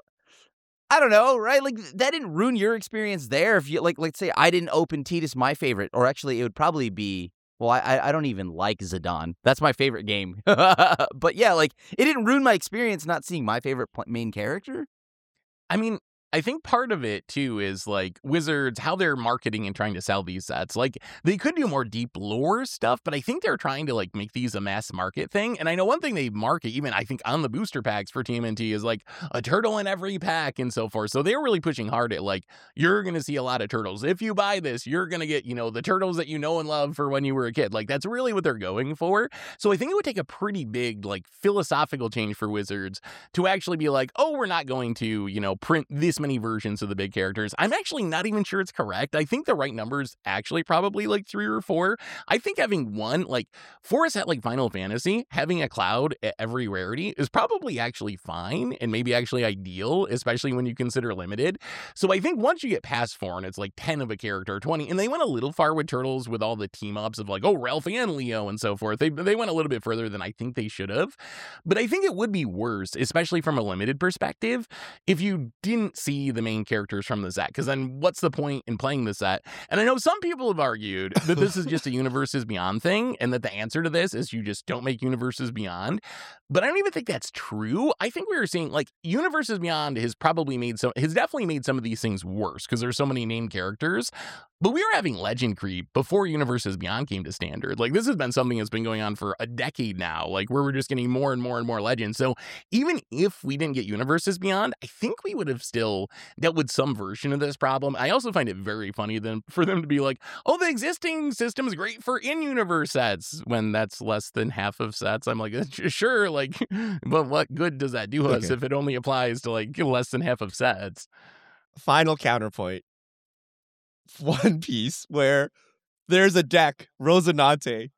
I don't know, right? Like, that didn't ruin your experience there. If you, like, let's say I didn't open Tidus, my favorite, or actually, it would probably be, well, I, I- I don't even like Zidane. That's my favorite game. But yeah, like, it didn't ruin my experience not seeing my favorite pl- main character. I mean, I think part of it too is like Wizards, how they're marketing and trying to sell these sets. Like they could do more deep lore stuff, but I think they're trying to like make these a mass market thing. And I know one thing they market, even I think on the booster packs for T M N T, is like a turtle in every pack and so forth. So they're really pushing hard at like, you're going to see a lot of turtles. If you buy this, you're going to get, you know, the turtles that you know and love for when you were a kid. Like that's really what they're going for. So I think it would take a pretty big like philosophical change for Wizards to actually be like, oh, we're not going to, you know, print this many versions of the big characters. I'm actually not even sure it's correct. I think the right number is actually probably like three or four. I think having one, like for a set like Final Fantasy, having a cloud at every rarity is probably actually fine and maybe actually ideal, especially when you consider limited. So I think once you get past four and it's like ten of a character or twenty, and they went a little far with Turtles with all the team ups of like, oh, Ralphie and Leo and so forth. They, they went a little bit further than I think they should have. But I think it would be worse, especially from a limited perspective, if you didn't see the main characters from the set, because then what's the point in playing the set? And I know some people have argued that this is just a Universes Beyond thing, and that the answer to this is you just don't make Universes Beyond. But I don't even think that's true. I think we were seeing like Universes Beyond has probably made some, has definitely made some of these things worse because there's so many named characters. But we were having legend creep before Universes Beyond came to standard. Like, this has been something that's been going on for a decade now, like, where we're just getting more and more and more legends. So even if we didn't get Universes Beyond, I think we would have still dealt with some version of this problem. I also find it very funny then for them to be like, oh, the existing system is great for in-universe sets, when that's less than half of sets. I'm like, sure, like, but what good does that do us Okay. if it only applies to, like, less than half of sets? Final counterpoint. One Piece, where there's a deck, Rosinante.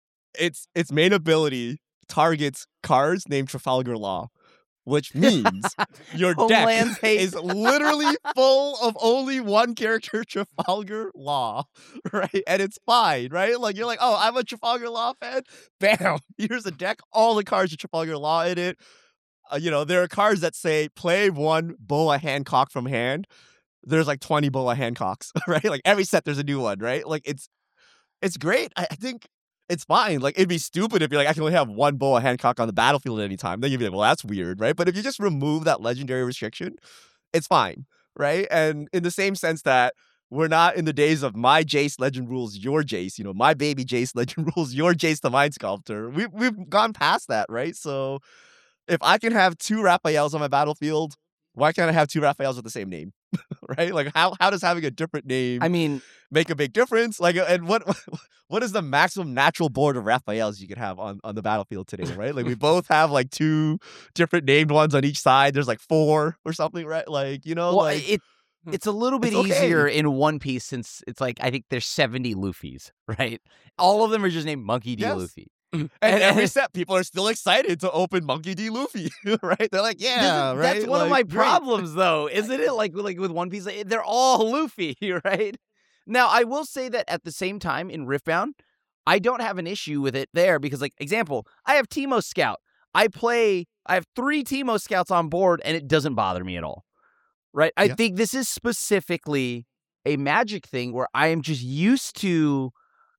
Its its main ability targets cards named Trafalgar Law, which means your Homeland's deck hate. is literally full of only one character, Trafalgar Law, right? And it's fine, right? Like, you're like, oh, I'm a Trafalgar Law fan. Bam! Here's a deck, all the cards with Trafalgar Law in it. Uh, you know, there are cards that say play one Boa Hancock from hand. There's like twenty Boa Hancocks, right? Like, every set there's a new one, right? Like, it's it's great. I, I think it's fine. Like, it'd be stupid if you're like, I can only have one Boa Hancock on the battlefield at any time. Then you'd be like, well, that's weird, right? But if you just remove that legendary restriction, it's fine, right? And in the same sense that we're not in the days of my Jace legend rules your Jace, you know, my baby Jace legend rules your Jace the Mind Sculptor. We, we've gone past that, right? So if I can have two Raphaels on my battlefield, why can't I have two Raphaels with the same name? Right? Like, how how does having a different name I mean, make a big difference? Like, and what what is the maximum natural board of Raphaels you could have on, on the battlefield today, right? Like, we both have like two different named ones on each side. There's like four or something, right? Like, you know, well, like it it's a little bit It's okay. easier in One Piece since it's like I think there's seventy Luffys, right? All of them are just named Monkey D. Yes. Luffy. and, and- every set, people are still excited to open Monkey D. Luffy, right? They're like, yeah, This is- right. That's one of Like, my great. problems, though, isn't it? Like, like with One Piece, like, they're all Luffy, right? Now, I will say that at the same time in Riftbound, I don't have an issue with it there because, like, example, I have Teemo Scout. I play, I have three Teemo Scouts on board, and it doesn't bother me at all, right? I Yeah. think this is specifically a Magic thing where I am just used to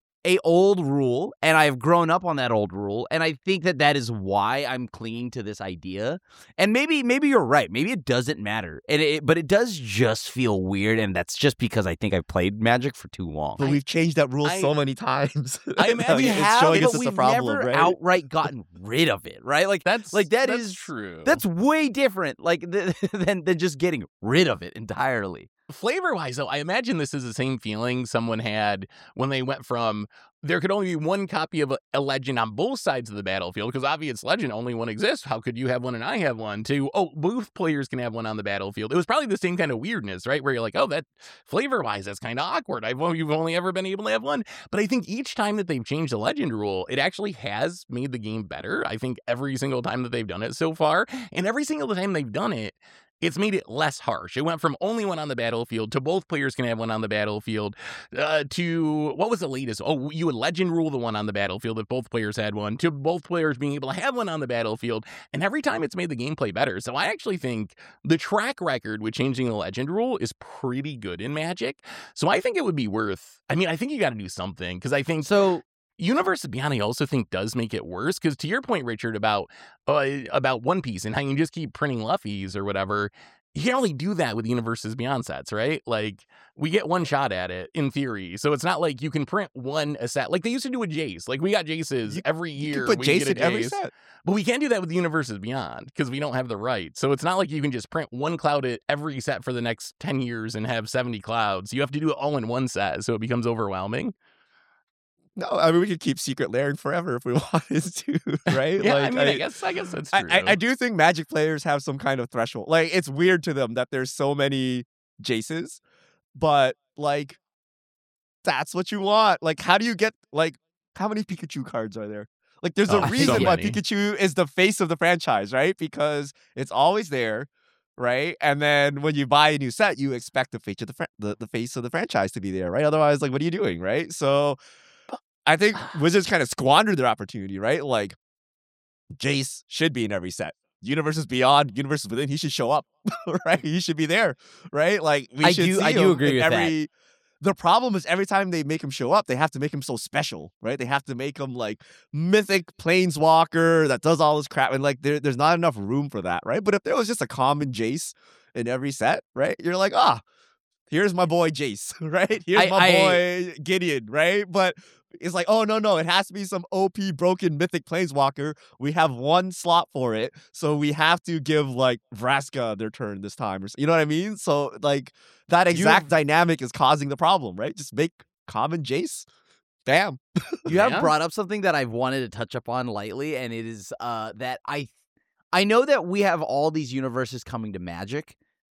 a old rule, and I have grown up on that old rule, and I think that that is why I'm clinging to this idea. And maybe, maybe you're right. Maybe it doesn't matter, and it, but it does just feel weird, and that's just because I think I've played Magic for too long. But we've changed that rule I- so many times. I Like, imagine we it's have, showing us but it's a we've problem, never right? outright gotten rid of it, right? Like That's like that that's is true. that's way different, like th- than than just getting rid of it entirely. Flavor wise, though, I imagine this is the same feeling someone had when they went from there could only be one copy of a, a legend on both sides of the battlefield because obvious legend only one exists. How could you have one and I have one? To oh, both players can have one on the battlefield. It was probably the same kind of weirdness, right? Where you're like, oh, that flavor wise, that's kind of awkward. I've only, you've only ever been able to have one. But I think each time that they've changed the legend rule, it actually has made the game better. I think every single time that they've done it so far, and every single time they've done it, it's made it less harsh. It went from only one on the battlefield to both players can have one on the battlefield uh, to what was the latest? Oh, you would legend rule the one on the battlefield if both players had one to both players being able to have one on the battlefield. And every time it's made the gameplay better. So I actually think the track record with changing the legend rule is pretty good in Magic. So I think it would be worth, I mean, I think you got to do something because I think So Universe Beyond, I also think does make it worse because to your point, Richard, about uh, about One Piece and how you can just keep printing Luffys or whatever, you can only do that with Universes Beyond sets, right? Like we get one shot at it in theory, so it's not like you can print one a set like they used to do with Jace. Like we got Jaces You- every You year. can put we get Jace a in every Jace. set. But we can't do that with Universes Beyond because we don't have the right. So it's not like you can just print one cloud at every set for the next ten years and have seventy clouds. You have to do it all in one set, so it becomes overwhelming. No, I mean, we could keep Secret Layering forever if we wanted to, right? Yeah, like, I mean, I, guess I guess that's I, true. I, I do think Magic players have some kind of threshold. Like, it's weird to them that there's so many Jaces, but like, that's what you want. Like, how do you get like how many Pikachu cards are there? Like, there's Oh, a so reason why many. Pikachu is the face of the franchise, right? Because it's always there, right? And then when you buy a new set, you expect the face of the fran- the, the face of the franchise to be there, right? Otherwise, like, what are you doing, right? So, I think Wizards kind of squandered their opportunity, right? Like, Jace should be in every set. Universes Beyond, Universes Within, he should show up, right? He should be there, right? Like, we I should do- see I do him agree in with that. every. The problem is every time they make him show up, they have to make him so special, right? They have to make him like mythic planeswalker that does all this crap, and like there, there's not enough room for that, right? But if there was just a common Jace in every set, right? You're like, ah, here's my boy Jace, right? Here's I- my I- boy Gideon, right? But it's like, oh, no, no, it has to be some O P broken mythic planeswalker. We have one slot for it, so we have to give, like, Vraska their turn this time. Or, you know what I mean? So, like, that exact You've- dynamic is causing the problem, right? Just make common Jace. Bam. You have Yeah. brought up something that I've wanted to touch upon lightly, and it is uh, that I I know that we have all these universes coming to Magic.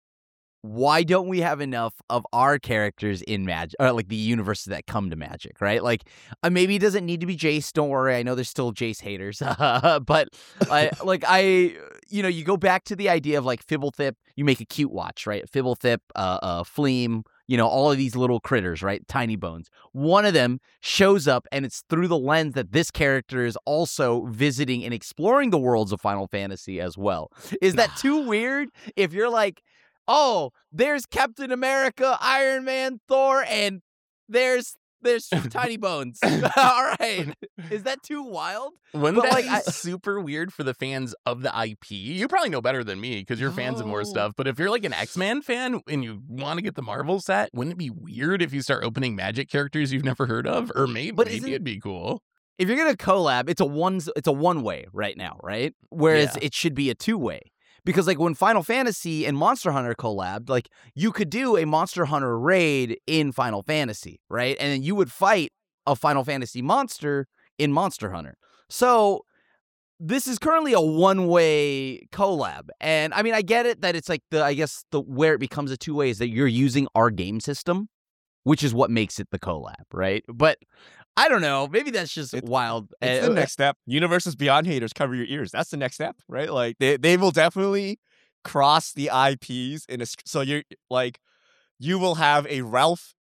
Why don't we have enough of our characters in Magic, or like the universes that come to Magic, right? Like, uh, maybe it doesn't need to be Jace. Don't worry, I know there's still Jace haters, but I, like I, you know, you go back to the idea of like Fibblethip. You make a cute watch, right? Fibblethip, uh, uh, Fleam. You know, all of these little critters, right? Tiny bones. One of them shows up, and it's through the lens that this character is also visiting and exploring the worlds of Final Fantasy as well. Is that too weird? If you're like, oh, there's Captain America, Iron Man, Thor, and there's there's Tiny Bones. All right. Is that too wild? Wouldn't But, that like, be I- super weird for the fans of the I P? You probably know better than me because you're fans of more No. stuff. But if you're like an X-Men fan and you want to get the Marvel set, wouldn't it be weird if you start opening Magic characters you've never heard of? Or maybe, But maybe isn't- it'd be cool. If you're gonna collab, it's a one it's a one way right now, right? Whereas Yeah. it should be a two way. Because like when Final Fantasy and Monster Hunter collabed, like you could do a Monster Hunter raid in Final Fantasy, right? And then you would fight a Final Fantasy monster in Monster Hunter. So this is currently a one-way collab. And I mean, I get it that it's like the I guess the where it becomes a two-way is that you're using our game system, which is what makes it the collab, right? But I don't know. Maybe that's just It's- wild. It's Uh, the next step. Universes Beyond haters, cover your ears. That's the next step, right? Like they, they will definitely cross the I Ps in a st- so you're like you will have a Ralph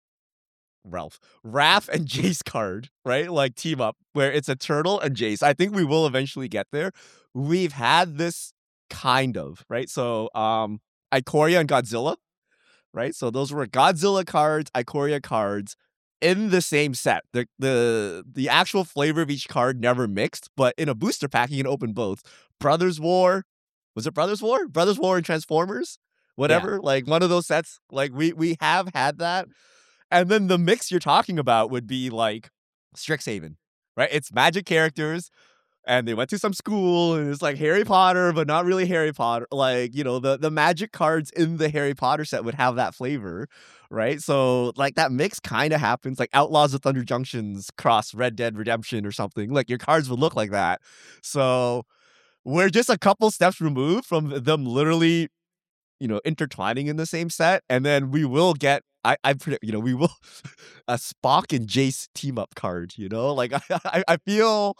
Ralph Raph and Jace card, right? Like team up where it's a turtle and Jace. I think we will eventually get there. We've had this kind of, right? So um Ikoria and Godzilla, right? So those were Godzilla cards, Ikoria cards in the same set. The the the actual flavor of each card never mixed, but in a booster pack you can open both. Brothers War, was it Brothers War? Brothers War and Transformers, whatever. Like one of those sets. Like we we have had that. And then the mix you're talking about would be like Strixhaven, right? It's Magic characters. And they went to some school, and it's like Harry Potter, but not really Harry Potter. Like, you know, the, the Magic cards in the Harry Potter set would have that flavor, right? So, like, that mix kind of happens. Like, Outlaws of Thunder Junctions cross Red Dead Redemption or something. Like, your cards would look like that. So, we're just a couple steps removed from them literally, you know, intertwining in the same set. And then we will get, I, I predict, you know, we will, a Spock and Jace team up card, you know? Like, I, I, I feel...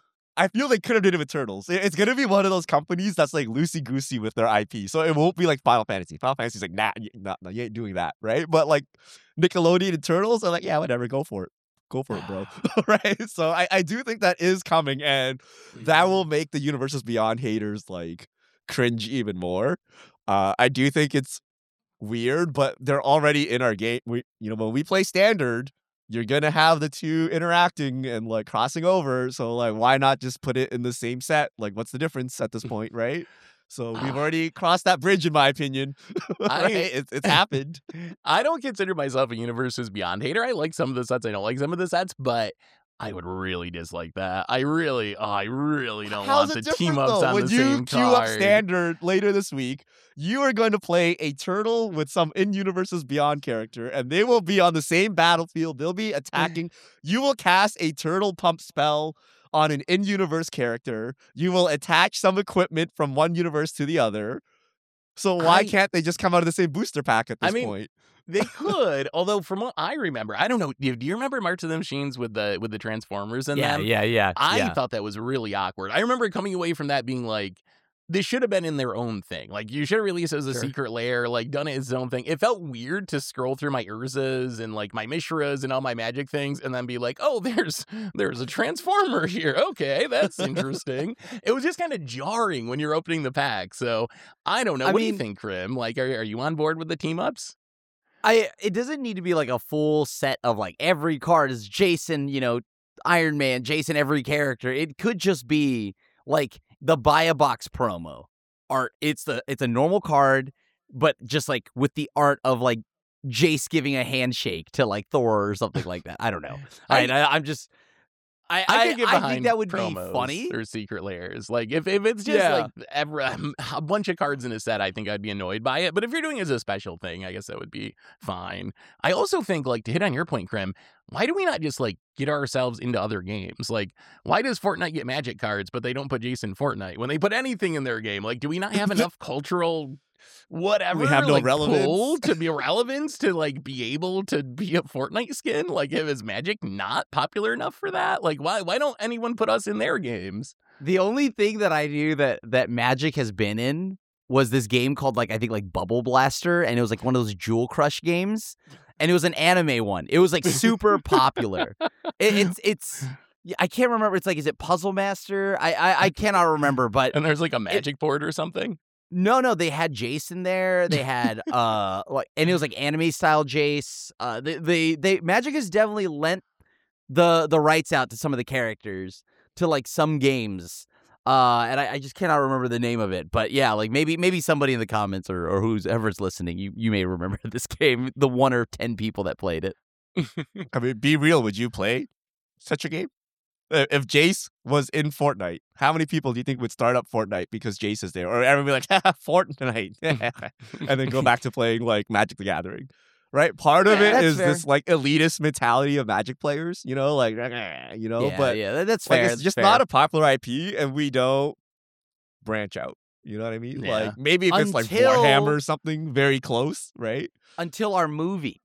I feel they could have did it with Turtles. It- It's gonna be one of those companies that's like loosey goosey with their I P, so it won't be like Final Fantasy. Final Fantasy's like, nah, y- nah, nah, you ain't doing that, right? But like Nickelodeon and Turtles are like, yeah, whatever, go for it, go for it, bro. Right? So I, I do think that is coming, and that will make the Universes Beyond haters like cringe even more. Uh, I do think it's weird, but they're already in our game. We, you know, when we play Standard, you're gonna have the two interacting and like crossing over. So like, why not just put it in the same set? Like, what's the difference at this point, right? So we've already crossed that bridge, in my opinion. I- Right? It's it's happened. I don't consider myself a Universes Beyond hater. I like some of the sets. I don't like some of the sets, but I would really dislike that. I really, oh, I really don't How's want it the different team ups though? on When the you same queue up card. Standard later this week, you are going to play a turtle with some in Universes Beyond character, and they will be on the same battlefield. They'll be attacking. You will cast a turtle pump spell on an in-universe character. You will attach some equipment from one universe to the other. So why I- can't they just come out of the same booster pack at I this mean, point? They could, although from what I remember, I don't know. Do do you remember March of the Machines with the with the Transformers and yeah, them? yeah, yeah, I yeah. thought that was really awkward. I remember coming away from that being like, this should have been in their own thing. Like, you should have released it as a Sure. secret lair, like done it its own thing. It felt weird to scroll through my Urzas and like my Mishras and all my magic things and then be like, oh, there's there's a Transformer here. Okay, that's interesting. It was just kind of jarring when you're opening the pack. So I don't know. I what do mean- you think, Krim? Like, are, are you on board with the team ups? I it doesn't need to be like a full set of like every card is Jason, you know, Iron Man, Jason, every character. It could just be like the buy a box promo art. It's the it's a normal card, but just like with the art of like Jace giving a handshake to like Thor or something like that. I don't know. I- I, I I'm just I I I, could get I behind think that would be promos funny. or secret layers. Like if, if it's just Yeah. like every, a bunch of cards in a set, I think I'd be annoyed by it. But if you're doing it as a special thing, I guess that would be fine. I also think, like, to hit on your point, Krim, why do we not just like get ourselves into other games? Like, why does Fortnite get Magic cards, but they don't put Jason Fortnite when they put anything in their game? Like, do we not have enough cultural whatever We have no like, relevance. pull to be relevance to like be able to be a Fortnite skin? Like, if is Magic not popular enough for that? Like, why why don't anyone put us in their games? The only thing that I knew that that Magic has been in was this game called like I think like Bubble Blaster, and it was like one of those Jewel Crush games, and it was an anime one. It was like super popular. It, it's it's I can't remember. It's like is it Puzzle Master? I I, I cannot remember, but And there's like a Magic board or something. no, no, they had Jason there. They had uh like and it was like anime style Jace. Uh they, they they Magic has definitely lent the the rights out to some of the characters to like some games. Uh and I, I just cannot remember the name of it. But yeah, like maybe maybe somebody in the comments or, or who's ever's listening, you, you may remember this game, the one or ten people that played it. I mean, be real. Would you play such a game? Uh, If Jace was in Fortnite, how many people do you think would start up Fortnite because Jace is there? Or everybody like, "Haha, Fortnite," and then go back to playing like Magic the Gathering, right? Part of Yeah, it that's is fair. this like elitist mentality of Magic players, you know, like, you know, yeah, but yeah, that- that's like fair. it's that's just fair. not a popular I P, and we don't branch out. You know what I mean? Yeah. Like maybe if it's like Until- Warhammer or something very close, right? until our movie.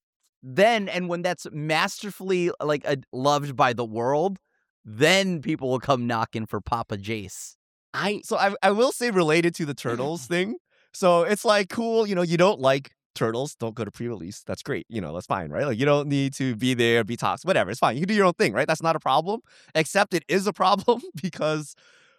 Then and when that's masterfully like uh, loved by the world, then people will come knocking for Papa Jace. I So I I will say related to the turtles thing. So it's like cool, you know, you don't like turtles, don't go to pre-release. That's great. You know, that's fine, right? Like you don't need to be there, be toxic, whatever. It's fine. You can do your own thing, right? That's not a problem. Except it is a problem because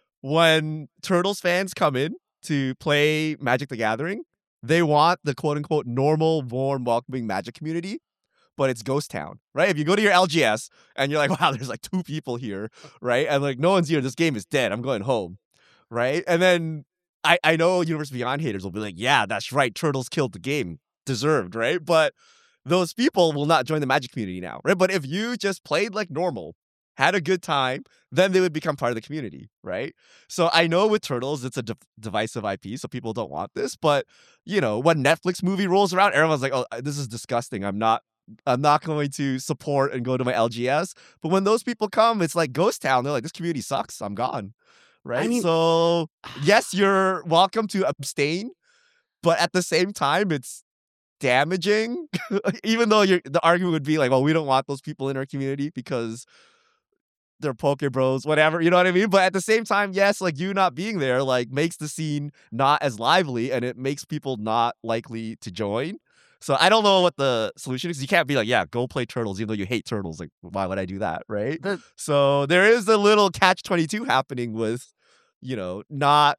when Turtles fans come in to play Magic the Gathering, they want the quote unquote normal, warm, welcoming Magic community. But it's Ghost Town, right? If you go to your L G S and you're like, wow, there's like two people here, right? And like, no one's here. This game is dead. I'm going home, right? And then I, I know Universe Beyond haters will be like, yeah, that's right. Turtles killed the game. Deserved, right? But those people will not join the Magic community now, right? But if you just played like normal, had a good time, then they would become part of the community, right? So I know with Turtles, it's a de- divisive I P, so people don't want this. But, you know, when Netflix movie rolls around, everyone's like, oh, this is disgusting. I'm not I'm not going to support and go to my L G S. But when those people come, it's like Ghost Town. They're like, this community sucks. I'm gone. Right? mean- so, yes, you're welcome to abstain. But at the same time, it's damaging. Even though you're, the argument would be like, well, we don't want those people in our community because they're Poke Bros, whatever. You know what I mean? But at the same time, yes, like you not being there, like makes the scene not as lively and it makes people not likely to join. So I don't know what the solution is. You can't be like, yeah, go play Turtles, even though you hate Turtles. Like, why would I do that, right? The- So there is a little catch twenty-two happening with, you know, not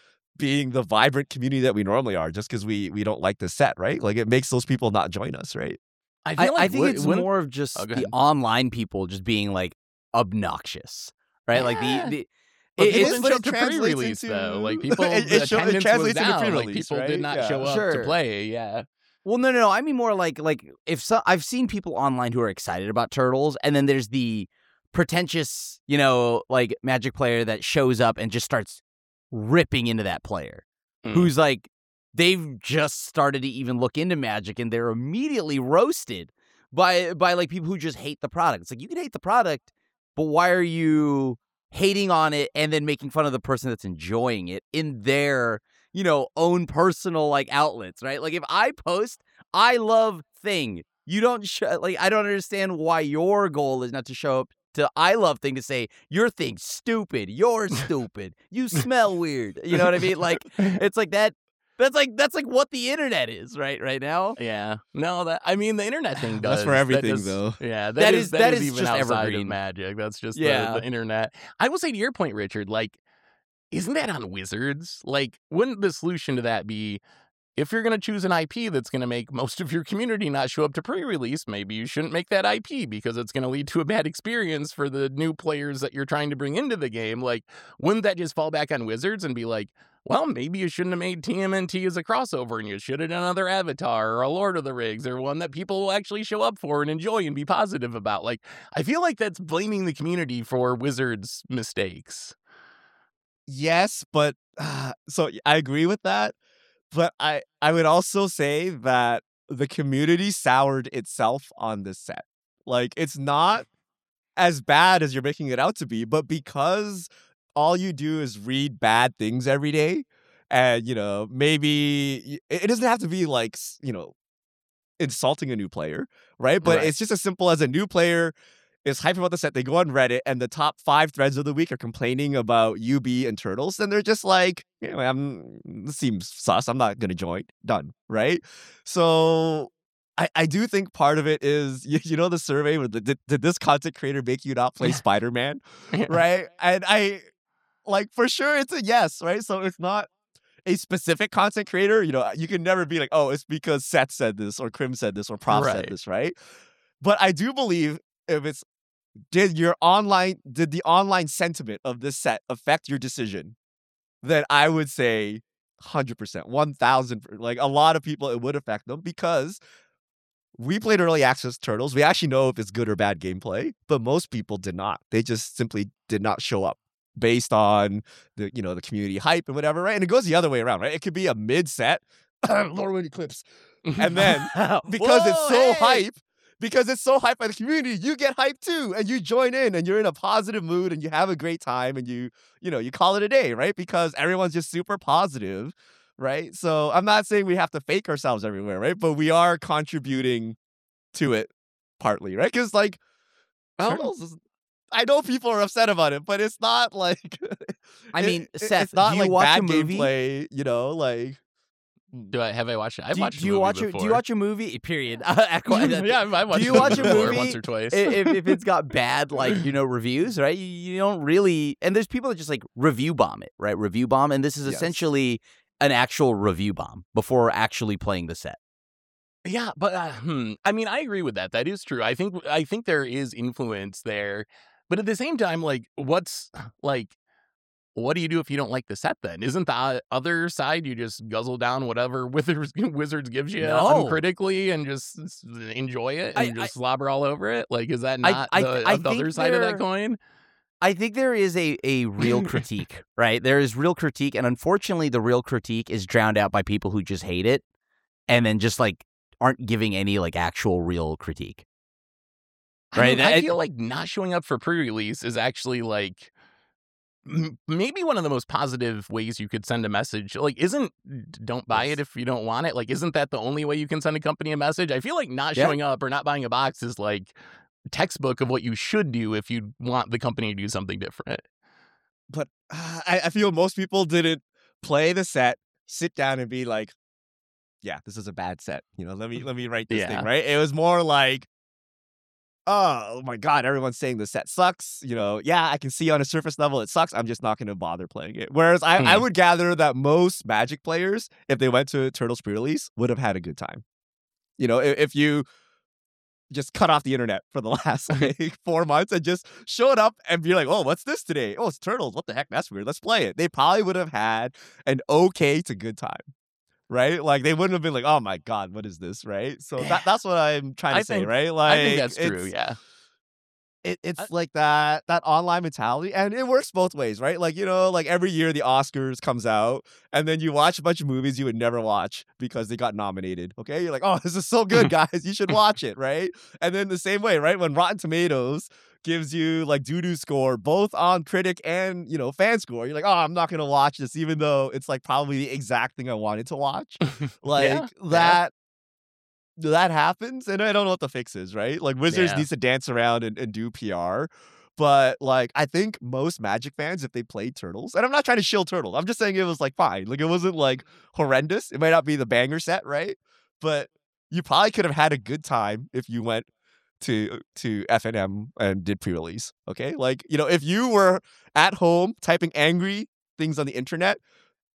being the vibrant community that we normally are just because we we don't like the set, right? Like it makes those people not join us, right? I I, feel like I think when- it's when- more of just Oh, go the ahead. online people just being like obnoxious, right? Like Yeah. the, the But it- it it's is- but but it's a it translates pre-release into- though. Like people, It- the it show- it attendance was translates into down. Like pre-release, people did right? not Yeah. show up Sure. to play. Yeah. Well, no, no, no. I mean more like like if so, I've seen people online who are excited about Turtles, and then there's the pretentious, you know, like Magic player that shows up and just starts ripping into that player, Mm. who's like they've just started to even look into Magic, and they're immediately roasted by by like people who just hate the product. It's like you can hate the product, but why are you hating on it and then making fun of the person that's enjoying it in their, you know, own personal like outlets, right? Like if I post, I love thing, you don't show, like I don't understand why your goal is not to show up to I love thing to say your thing's stupid, you're stupid, you smell weird. You know what I mean? Like it's like that. That's like that's like what the internet is right right now. Yeah. No, that I mean the internet thing does. That's for that everything, does- though. Yeah, that, That is, is- that that is is even just outside evergreen. of Magic. That's just Yeah. the, the internet. I will say to your point, Richard, like, isn't that on Wizards? Like, wouldn't the solution to that be if you're going to choose an I P that's going to make most of your community not show up to pre-release, maybe you shouldn't make that I P because it's going to lead to a bad experience for the new players that you're trying to bring into the game. Like, wouldn't that just fall back on Wizards and be like, well, maybe you shouldn't have made T M N T as a crossover and you should have done another Avatar or a Lord of the Rings or one that people will actually show up for and enjoy and be positive about. Like, I feel like that's blaming the community for Wizards' mistakes. Yes, but uh, so I agree with that. But I, I would also say that the community soured itself on this set. Like, it's not as bad as you're making it out to be, but because all you do is read bad things every day, and, you know, maybe it doesn't have to be like, you know, insulting a new player, right? But Right. it's just as simple as a new player is hyped about the set. They go on Reddit, and the top five threads of the week are complaining about U B and Turtles, and they're just like, you know, I'm, this seems sus. I'm not gonna join. Done, right? So I, I do think part of it is, you, you know, the survey with the, did, did this content creator make you not play Spider-Man, right? And I, like, for sure, it's a yes, right? So it's not a specific content creator. You know, you can never be like, oh, it's because Seth said this or Krim said this or Prof Right. said this, right? But I do believe if it's did your online did the online sentiment of this set affect your decision, then I would say one hundred percent, one thousand. Like, a lot of people, it would affect them because we played early access Turtles. We actually know if it's good or bad gameplay, but most people did not. They just simply did not show up based on the, you know, the community hype and whatever, right? And it goes the other way around, right? It could be a mid set, Lord Eclipse, and then because Whoa, it's so hey! hype, because it's so hyped by the community, you get hyped too, and you join in, and you're in a positive mood, and you have a great time, and you, you know, you call it a day, right? Because everyone's just super positive, right? So I'm not saying we have to fake ourselves everywhere, right? But we are contributing to it partly, right? Because, like, Well, Turtles is, I know people are upset about it, but it's not like I it- mean, it- Seth, it's not do you like watch bad a movie? gameplay, you know, like. do I have I watched it? I've Do, watched do the you movie watch a, before. do you watch a movie? Period. Aqua- yeah, I watched Do you it watch a before, movie once or twice? if, if it's got bad, like, you know, reviews, right? You, you don't really, and there's people that just like review bomb it, right? Review bomb, and this is Yes. essentially an actual review bomb before actually playing the set. Yeah, but uh, hmm, I mean, I agree with that. That is true. I think I think there is influence there, but at the same time, like, what's like, what do you do if you don't like the set? Then isn't the other side you just guzzle down whatever Wizards Wizards gives you No. uncritically and just s- enjoy it and I- just I- slobber all over it? Like, is that I- not I- the, I the other think side of there- that coin? I think there is a, a real critique, right? There is real critique, and unfortunately, the real critique is drowned out by people who just hate it and then just like aren't giving any like actual real critique. I, Right, mean, I I- feel like not showing up for pre-release is actually like m- maybe one of the most positive ways you could send a message. Like, isn't d- don't buy Yes. it if you don't want it? Like, isn't that the only way you can send a company a message? I feel like not Yeah. showing up or not buying a box is like textbook of what you should do if you want the company to do something different. But uh, I, I feel most people didn't play the set, sit down and be like, yeah, this is a bad set. You know, let me let me write this Yeah. thing, right? It was more like, oh my God, everyone's saying the set sucks. You know, yeah, I can see on a surface level it sucks. I'm just not going to bother playing it. Whereas I, I Hmm. would gather that most Magic players, if they went to Turtles pre-release, would have had a good time. You know, if, if you just cut off the internet for the last like four months and just showed up and be like, oh, what's this today? Oh, it's Turtles. What the heck? That's weird. Let's play it. They probably would have had an okay to good time, right? Like, they wouldn't have been like, oh my God, what is this, right? So that, that's what I'm trying to I say, think- right? Like, I think that's true. it's- Yeah. It, it's I- like that that online mentality, and it works both ways, right? Like, you know, like every year the Oscars comes out, and then you watch a bunch of movies you would never watch because they got nominated. Okay, you're like, oh, this is so good, guys, you should watch it, right? And then the same way, right? When Rotten Tomatoes gives you like doo-doo score, both on critic and, you know, fan score, you're like, oh, I'm not gonna watch this, even though it's like probably the exact thing I wanted to watch. Like Yeah, yeah. that. That happens, and I don't know what the fix is, right? Like, Wizards Yeah. needs to dance around and, and do P R. But, like, I think most Magic fans, if they played Turtles, and I'm not trying to shill Turtle, I'm just saying it was, like, fine. Like, it wasn't, like, horrendous. It might not be the banger set, right? But you probably could have had a good time if you went to to F N M and did pre-release, okay? Like, you know, if you were at home typing angry things on the internet,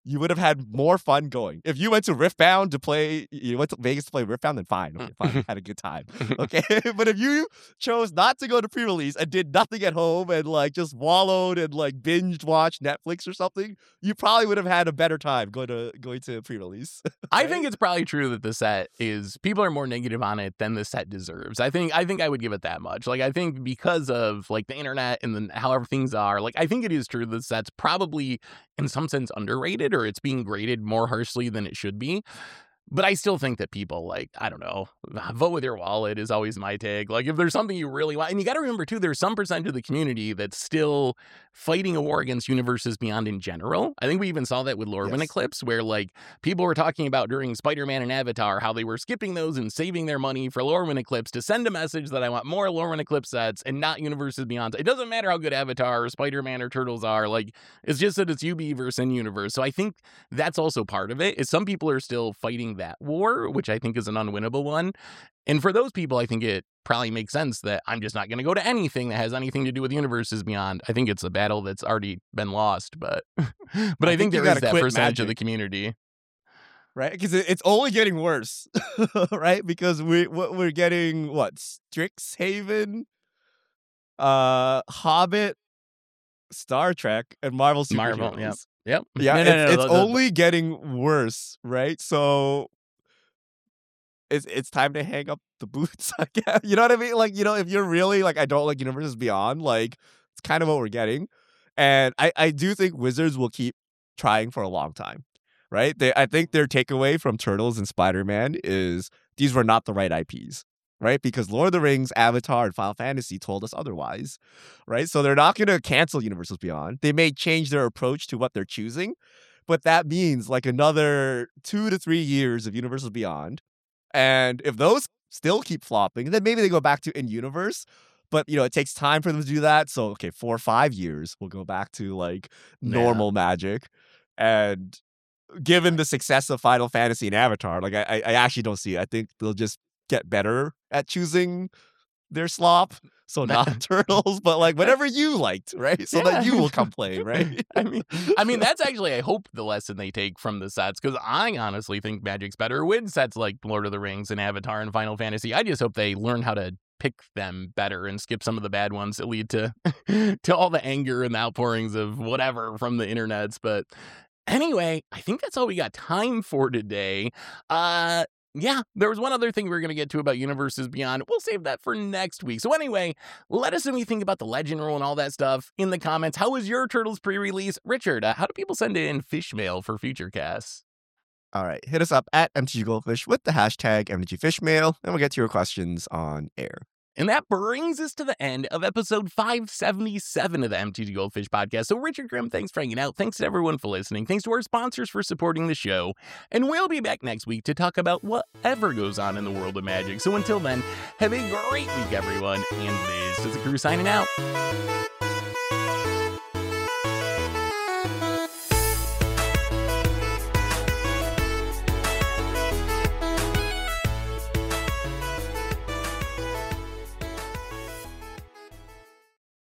you would have had more fun going. If you went to Riftbound to play, you went to Vegas to play Riftbound, then fine. Okay, fine. Had a good time. Okay. But if you chose not to go to pre-release and did nothing at home and like just wallowed and like binged watched Netflix or something, you probably would have had a better time going to going to pre-release. I think it's probably true that the set is people are more negative on it than the set deserves. I think I think I would give it that much. Like I think because of like the internet and then however things are, like I think it is true that the set's probably in some sense underrated or it's being graded more harshly than it should be. But I still think that people, like, I don't know, vote with your wallet is always my take. Like, if there's something you really want, and you got to remember, too, there's some percent of the community that's still fighting a war against Universes Beyond in general. I think we even saw that with Lorwyn Yes. Eclipse, where, like, people were talking about during Spider-Man and Avatar how they were skipping those and saving their money for Lorwyn Eclipse to send a message that I want more Lorwyn Eclipse sets and not Universes Beyond. It doesn't matter how good Avatar or Spider-Man or Turtles are. Like, it's just that it's U B versus in-universe. So I think that's also part of it, is some people are still fighting that war, which I think is an unwinnable one. And for those people, I think it probably makes sense that I'm just not going to go to anything that has anything to do with Universes Beyond. I think it's a battle that's already been lost, but but I, I think, think you there is gotta that quit percentage of the Magic. community. Right? Because it, it's only getting worse, right? Because we what we're getting what Strixhaven, uh, Hobbit, Star Trek, and Marvel superheroes. Marvel, yep. Yep. Yeah, No, it's, no, no, no, it's the- the- only getting worse, right? So it's it's time to hang up the boots, I guess. You know what I mean? Like, you know, if you're really like, I don't like Universes Beyond, like, it's kind of what we're getting. And I, I do think Wizards will keep trying for a long time, right? They I think their takeaway from Turtles and Spider-Man is these were not the right I Ps. Right? Because Lord of the Rings, Avatar, and Final Fantasy told us otherwise, right? So they're not going to cancel Universes Beyond. They may change their approach to what they're choosing, but that means like another two to three years of Universes Beyond. And if those still keep flopping, then maybe they go back to in-universe. But, you know, it takes time for them to do that. So, okay, four or five years, we'll go back to like normal Magic. And given the success of Final Fantasy and Avatar, like I, I actually don't see it. I think they'll just get better at choosing their slop. So not Turtles, but like whatever you liked, right? So that Yeah. you will come play, right? I mean, I mean that's actually, I hope, the lesson they take from the sets, because I honestly think Magic's better with sets like Lord of the Rings and Avatar and Final Fantasy. I just hope they learn how to pick them better and skip some of the bad ones that lead to to all the anger and the outpourings of whatever from the internets. But anyway, I think that's all we got time for today. Uh Yeah, there was one other thing we were going to get to about Universes Beyond. We'll save that for next week. So anyway, let us know what you think about the Legend Rule and all that stuff in the comments. How was your Turtles pre-release? Richard, uh, how do people send in fish mail for future casts? All right, hit us up at M T G Goldfish with the hashtag M T G Fishmail, and we'll get to your questions on air. And that brings us to the end of episode five seventy-seven of the M T G Goldfish podcast. So Richard Grimm, thanks for hanging out. Thanks to everyone for listening. Thanks to our sponsors for supporting the show. And we'll be back next week to talk about whatever goes on in the world of Magic. So until then, have a great week, everyone. And this is the crew signing out.